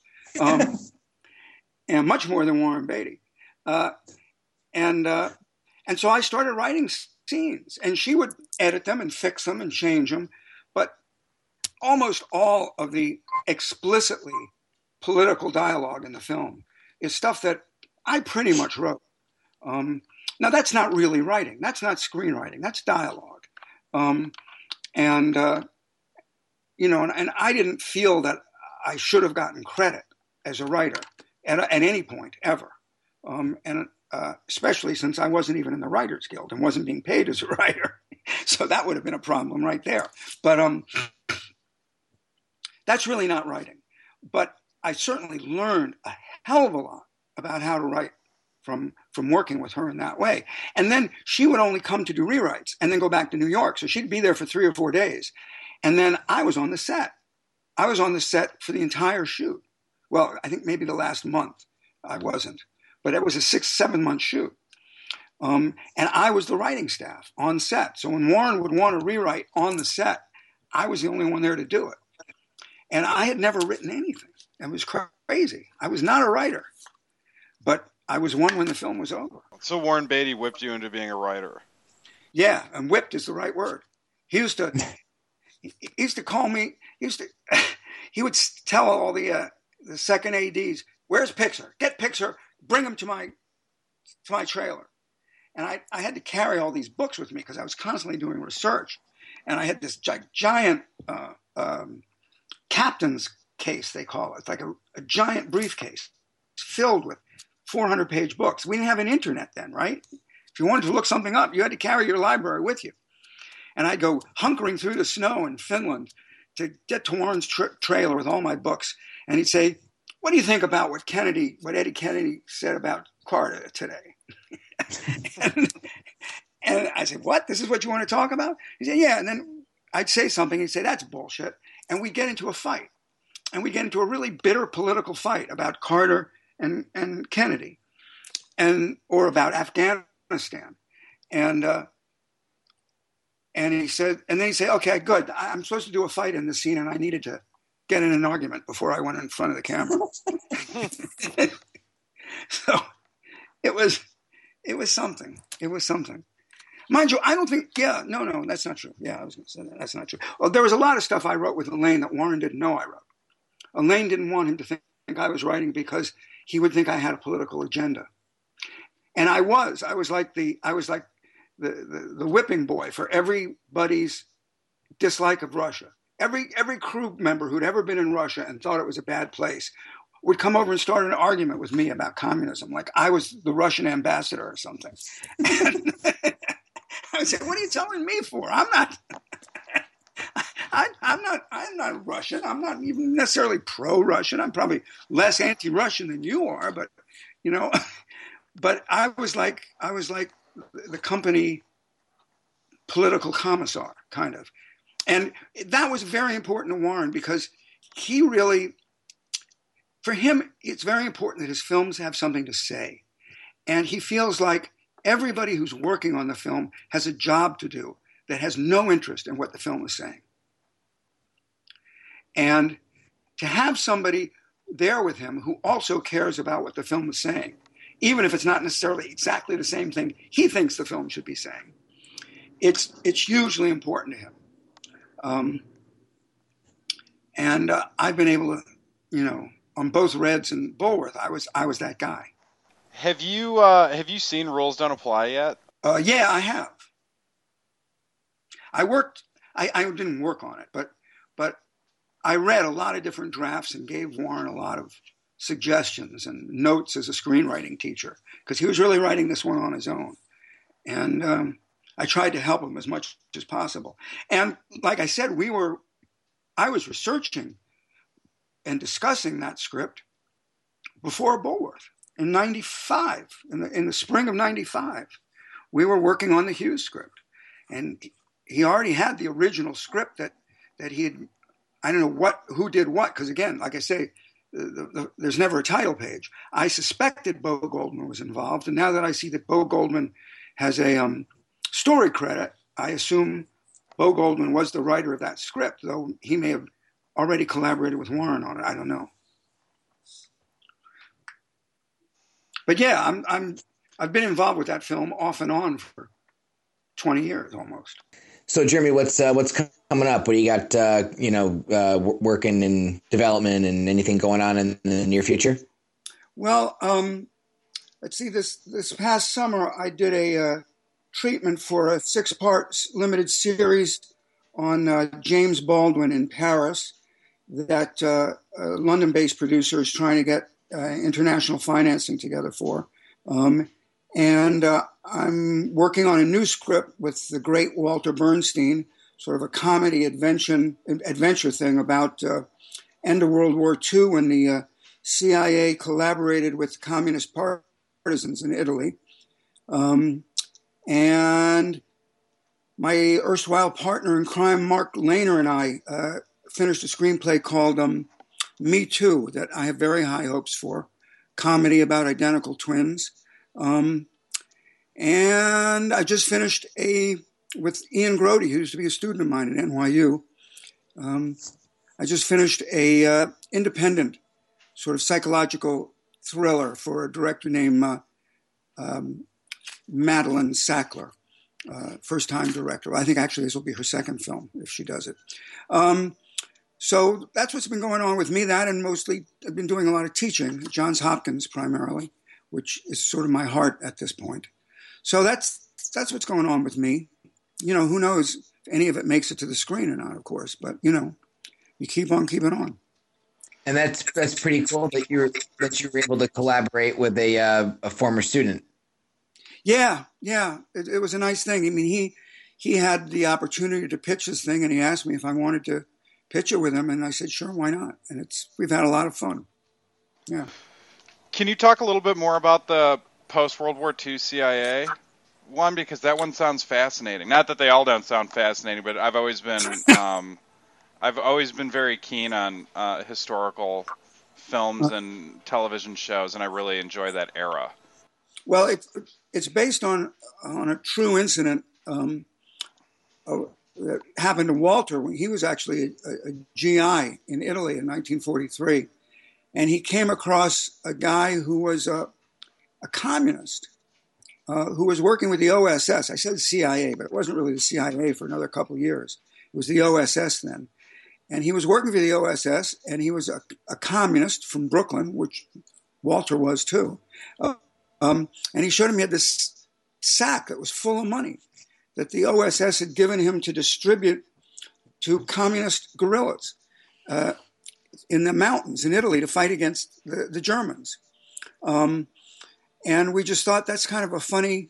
And much more than Warren Beatty. And so I started writing scenes, and she would edit them and fix them and change them. But almost all of the explicitly political dialogue in the film is stuff that I pretty much wrote. Now, that's not really writing. That's not screenwriting. That's dialogue. And I didn't feel that I should have gotten credit as a writer at any point ever. Especially since I wasn't even in the Writers Guild and wasn't being paid as a writer. So that would have been a problem right there. But that's really not writing. But I certainly learned a hell of a lot about how to write from working with her in that way. And then she would only come to do rewrites and then go back to New York. So she'd be there for 3 or 4 days. And then I was on the set. I was on the set for the entire shoot. Well, I think maybe the last month I wasn't. But it was a 6-7 month shoot. And I was the writing staff on set. So when Warren would want to rewrite on the set, I was the only one there to do it. And I had never written anything. It was crazy. I was not a writer. But I was one when the film was over. So Warren Beatty whipped you into being a writer. Yeah, and whipped is the right word. He used to call me, he would tell all the second ADs, where's Pixar? Get Pixar, bring him to my trailer. And I had to carry all these books with me because I was constantly doing research. And I had this giant captain's case, they call it. It's like a giant briefcase filled with 400-page books. We didn't have an internet then, right? If you wanted to look something up, you had to carry your library with you. And I'd go hunkering through the snow in Finland to get to Warren's trailer with all my books. And he'd say, what do you think about what Eddie Kennedy said about Carter today? and I said, what? This is what you want to talk about? He said, yeah. And then I'd say something, he'd say, that's bullshit. And we'd get into a fight. And we'd get into a really bitter political fight about Carter and Kennedy, or about Afghanistan. And he said, and then he'd say, okay, good. I'm supposed to do a fight in this scene, and I needed to get in an argument before I went in front of the camera. So it was something. It was something. Mind you, I don't think, no, that's not true. Yeah, I was going to say that. That's not true. Well, there was a lot of stuff I wrote with Elaine that Warren didn't know I wrote. Elaine didn't want him to think I was writing because he would think I had a political agenda. And I was like the whipping boy for everybody's dislike of Russia. Every crew member who'd ever been in Russia and thought it was a bad place would come over and start an argument with me about communism, like I was the Russian ambassador or something. And I said, "What are you telling me for? I'm not Russian. I'm not even necessarily pro-Russian. I'm probably less anti-Russian than you are, but but I was like the company political commissar, kind of. And that was very important to Warren because he really, for him, it's very important that his films have something to say. And he feels like everybody who's working on the film has a job to do that has no interest in what the film is saying. And to have somebody there with him who also cares about what the film is saying, even if it's not necessarily exactly the same thing he thinks the film should be saying, it's hugely important to him. And I've been able to, on both Reds and Bulworth, I was that guy. Have you seen Rules Don't Apply yet? Yeah, I have. I didn't work on it, but I read a lot of different drafts and gave Warren a lot of suggestions and notes as a screenwriting teacher, because he was really writing this one on his own. And I tried to help him as much as possible. And like I said, I was researching and discussing that script before Bulworth in 95, in the spring of 95. We were working on the Hughes script. And he already had the original script that he had, I don't know who did what, because again, like I say, there's never a title page. I suspected Bo Goldman was involved, and now that I see that Bo Goldman has a story credit, I assume Bo Goldman was the writer of that script, though he may have already collaborated with Warren on it. I don't know. But yeah, I've been involved with that film off and on for 20 years almost. So, Jeremy, what's coming up? What do you got, working in development and anything going on in the near future? Well, let's see. This past summer, I did a treatment for a 6-part limited series on James Baldwin in Paris that a London-based producer is trying to get international financing together for. And I'm working on a new script with the great Walter Bernstein, sort of a comedy adventure thing about end of World War II when the CIA collaborated with communist partisans in Italy. And my erstwhile partner in crime, Mark Lehner, and I finished a screenplay called Me Too that I have very high hopes for, comedy about identical twins. And I just finished with Ian Grody, who used to be a student of mine at NYU. I just finished a independent sort of psychological thriller for a director named Madeline Sackler, first-time director. I think actually this will be her second film if she does it. So that's what's been going on with me. That, and mostly I've been doing a lot of teaching at Johns Hopkins primarily, which is sort of my heart at this point. So that's what's going on with me. Who knows if any of it makes it to the screen or not, of course, but you keep on keeping on. And that's pretty cool that you were able to collaborate with a former student. Yeah, it was a nice thing. I mean, he had the opportunity to pitch this thing, and he asked me if I wanted to pitch it with him, and I said, sure, why not? And we've had a lot of fun. Yeah. Can you talk a little bit more about the post-World War II CIA? one because that one sounds fascinating. Not that they all don't sound fascinating, but I've always been very keen on historical films and television shows, and I really enjoy that era. Well, it's based on a true incident that happened to Walter when he was actually a GI in Italy in 1943, and he came across a guy who was a communist who was working with the OSS. I said CIA, but it wasn't really the CIA for another couple of years. It was the OSS then. And he was working for the OSS, and he was a communist from Brooklyn, which Walter was too. And he showed him he had this sack that was full of money that the OSS had given him to distribute to communist guerrillas in the mountains in Italy to fight against the Germans. And we just thought that's kind of a funny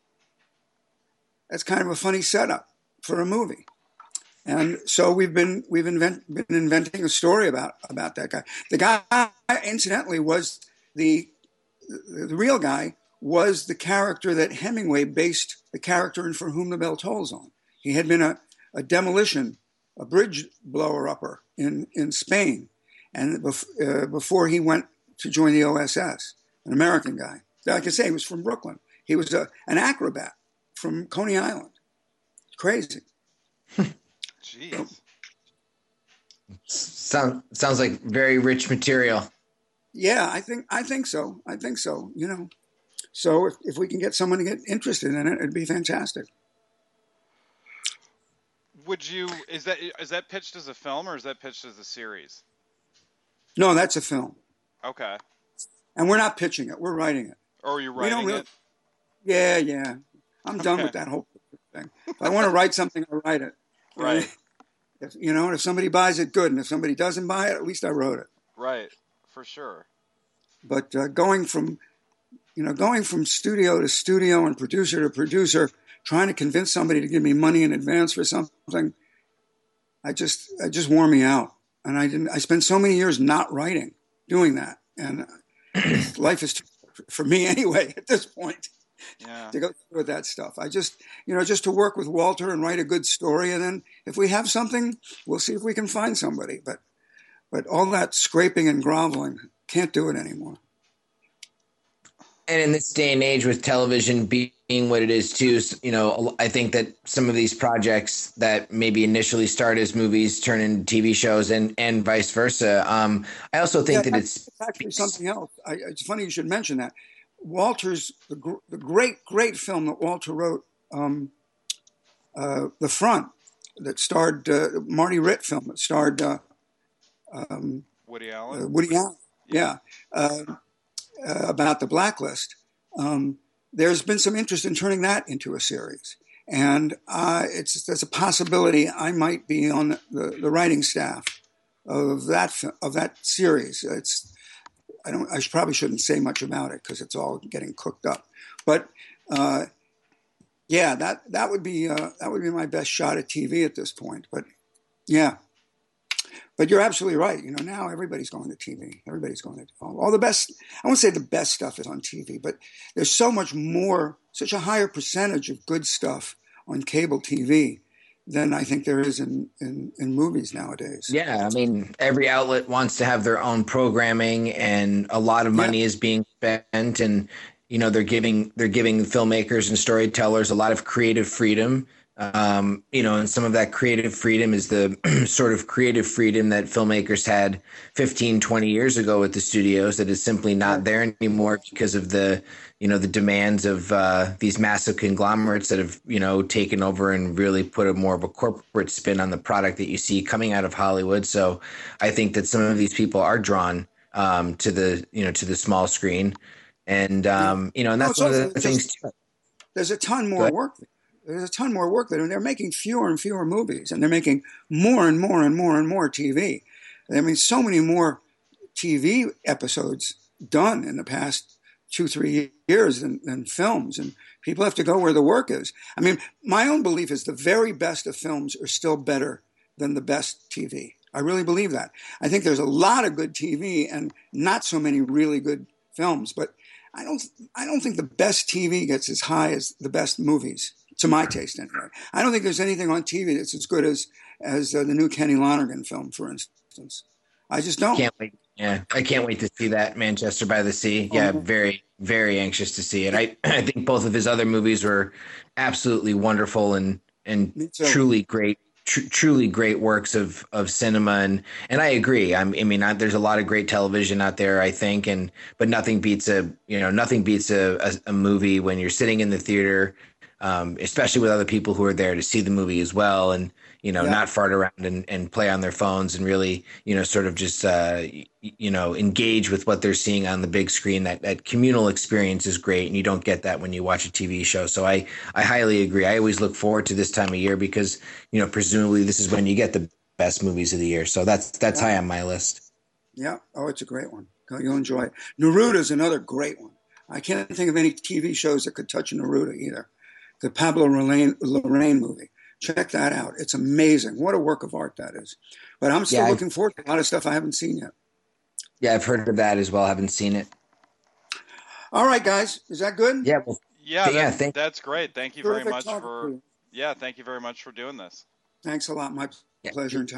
setup for a movie. And so we've been inventing a story about that guy. The guy, incidentally, was the real guy was the character that Hemingway based the character in For Whom the Bell Tolls on. He had been a bridge blower upper in Spain, and before he went to join the OSS, an American guy. Like I say, he was from Brooklyn. He was an acrobat from Coney Island. Crazy. Jeez. Sounds like very rich material. Yeah, I think so. You know, so if we can get someone to get interested in it, it'd be fantastic. Is that pitched as a film or is that pitched as a series? No, that's a film. Okay. And we're not pitching it; we're writing it. Or are you writing it? Yeah. I'm done with that whole thing. If I want to write something, I write it. Right. If somebody buys it, good. And if somebody doesn't buy it, at least I wrote it. Right. For sure. But going from studio to studio and producer to producer, trying to convince somebody to give me money in advance for something, it just wore me out. And I spent so many years not writing, doing that. And life is too short for me anyway at this point. Yeah. To go through with that stuff. I just to work with Walter and write a good story. And then if we have something, we'll see if we can find somebody. But all that scraping and groveling, can't do it anymore. And in this day and age with television being what it is too, I think that some of these projects that maybe initially start as movies turn into TV shows and vice versa. I also think that it's actually something else. It's funny you should mention that. Walter's the great film that Walter wrote, The Front, that starred Marty Ritt film that starred Woody Allen. Woody Allen, yeah, about the blacklist. There's been some interest in turning that into a series, and there's a possibility I might be on the writing staff of that series. I probably shouldn't say much about it because it's all getting cooked up. But yeah, that would be my best shot at TV at this point. But yeah, but you're absolutely right. Now everybody's going to TV. Everybody's going to all the best. I won't say the best stuff is on TV, but there's so much more, such a higher percentage of good stuff on cable TV than I think there is in movies nowadays. Yeah, I mean, every outlet wants to have their own programming, and a lot of money is being spent, and they're giving filmmakers and storytellers a lot of creative freedom. And some of that creative freedom is the sort of creative freedom that filmmakers had 15, 20 years ago at the studios that is simply not there anymore because of the demands of these massive conglomerates that have, taken over and really put a more of a corporate spin on the product that you see coming out of Hollywood. So I think that some of these people are drawn to the small screen. And, and that's one of the things too. There's a ton more work. There's a ton more work there, and they're making fewer and fewer movies, and they're making more and more and more and more TV. I mean, so many more TV episodes done in the past 2-3 years than films, and people have to go where the work is. I mean, my own belief is the very best of films are still better than the best TV. I really believe that. I think there's a lot of good TV and not so many really good films, but I don't think the best TV gets as high as the best movies, to my taste anyway. I don't think there's anything on TV that's as good as the new Kenny Lonergan film, for instance. I just don't. Can't wait. Yeah, I can't wait to see that, Manchester by the Sea. Yeah, very, very anxious to see it. I think both of his other movies were absolutely wonderful and truly great. Truly great works of cinema, and I agree. There's a lot of great television out there, I think, but nothing beats a movie when you're sitting in the theater, especially with other people who are there to see the movie as well, and not fart around and play on their phones and really sort of just engage with what they're seeing on the big screen. That communal experience is great, and you don't get that when you watch a TV show. So I highly agree. I always look forward to this time of year because presumably this is when you get the best movies of the year. So that's high on my list. Yeah. Oh, it's a great one. You'll enjoy it. Neruda is another great one. I can't think of any TV shows that could touch Neruda either. The Pablo Larraín movie. Check that out. It's amazing. What a work of art that is. But I'm still looking forward to a lot of stuff I haven't seen yet. Yeah, I've heard of that as well. I haven't seen it. All right, guys. Is that good? Yeah. That's great. Thank you very much thank you very much for doing this. Thanks a lot. My pleasure.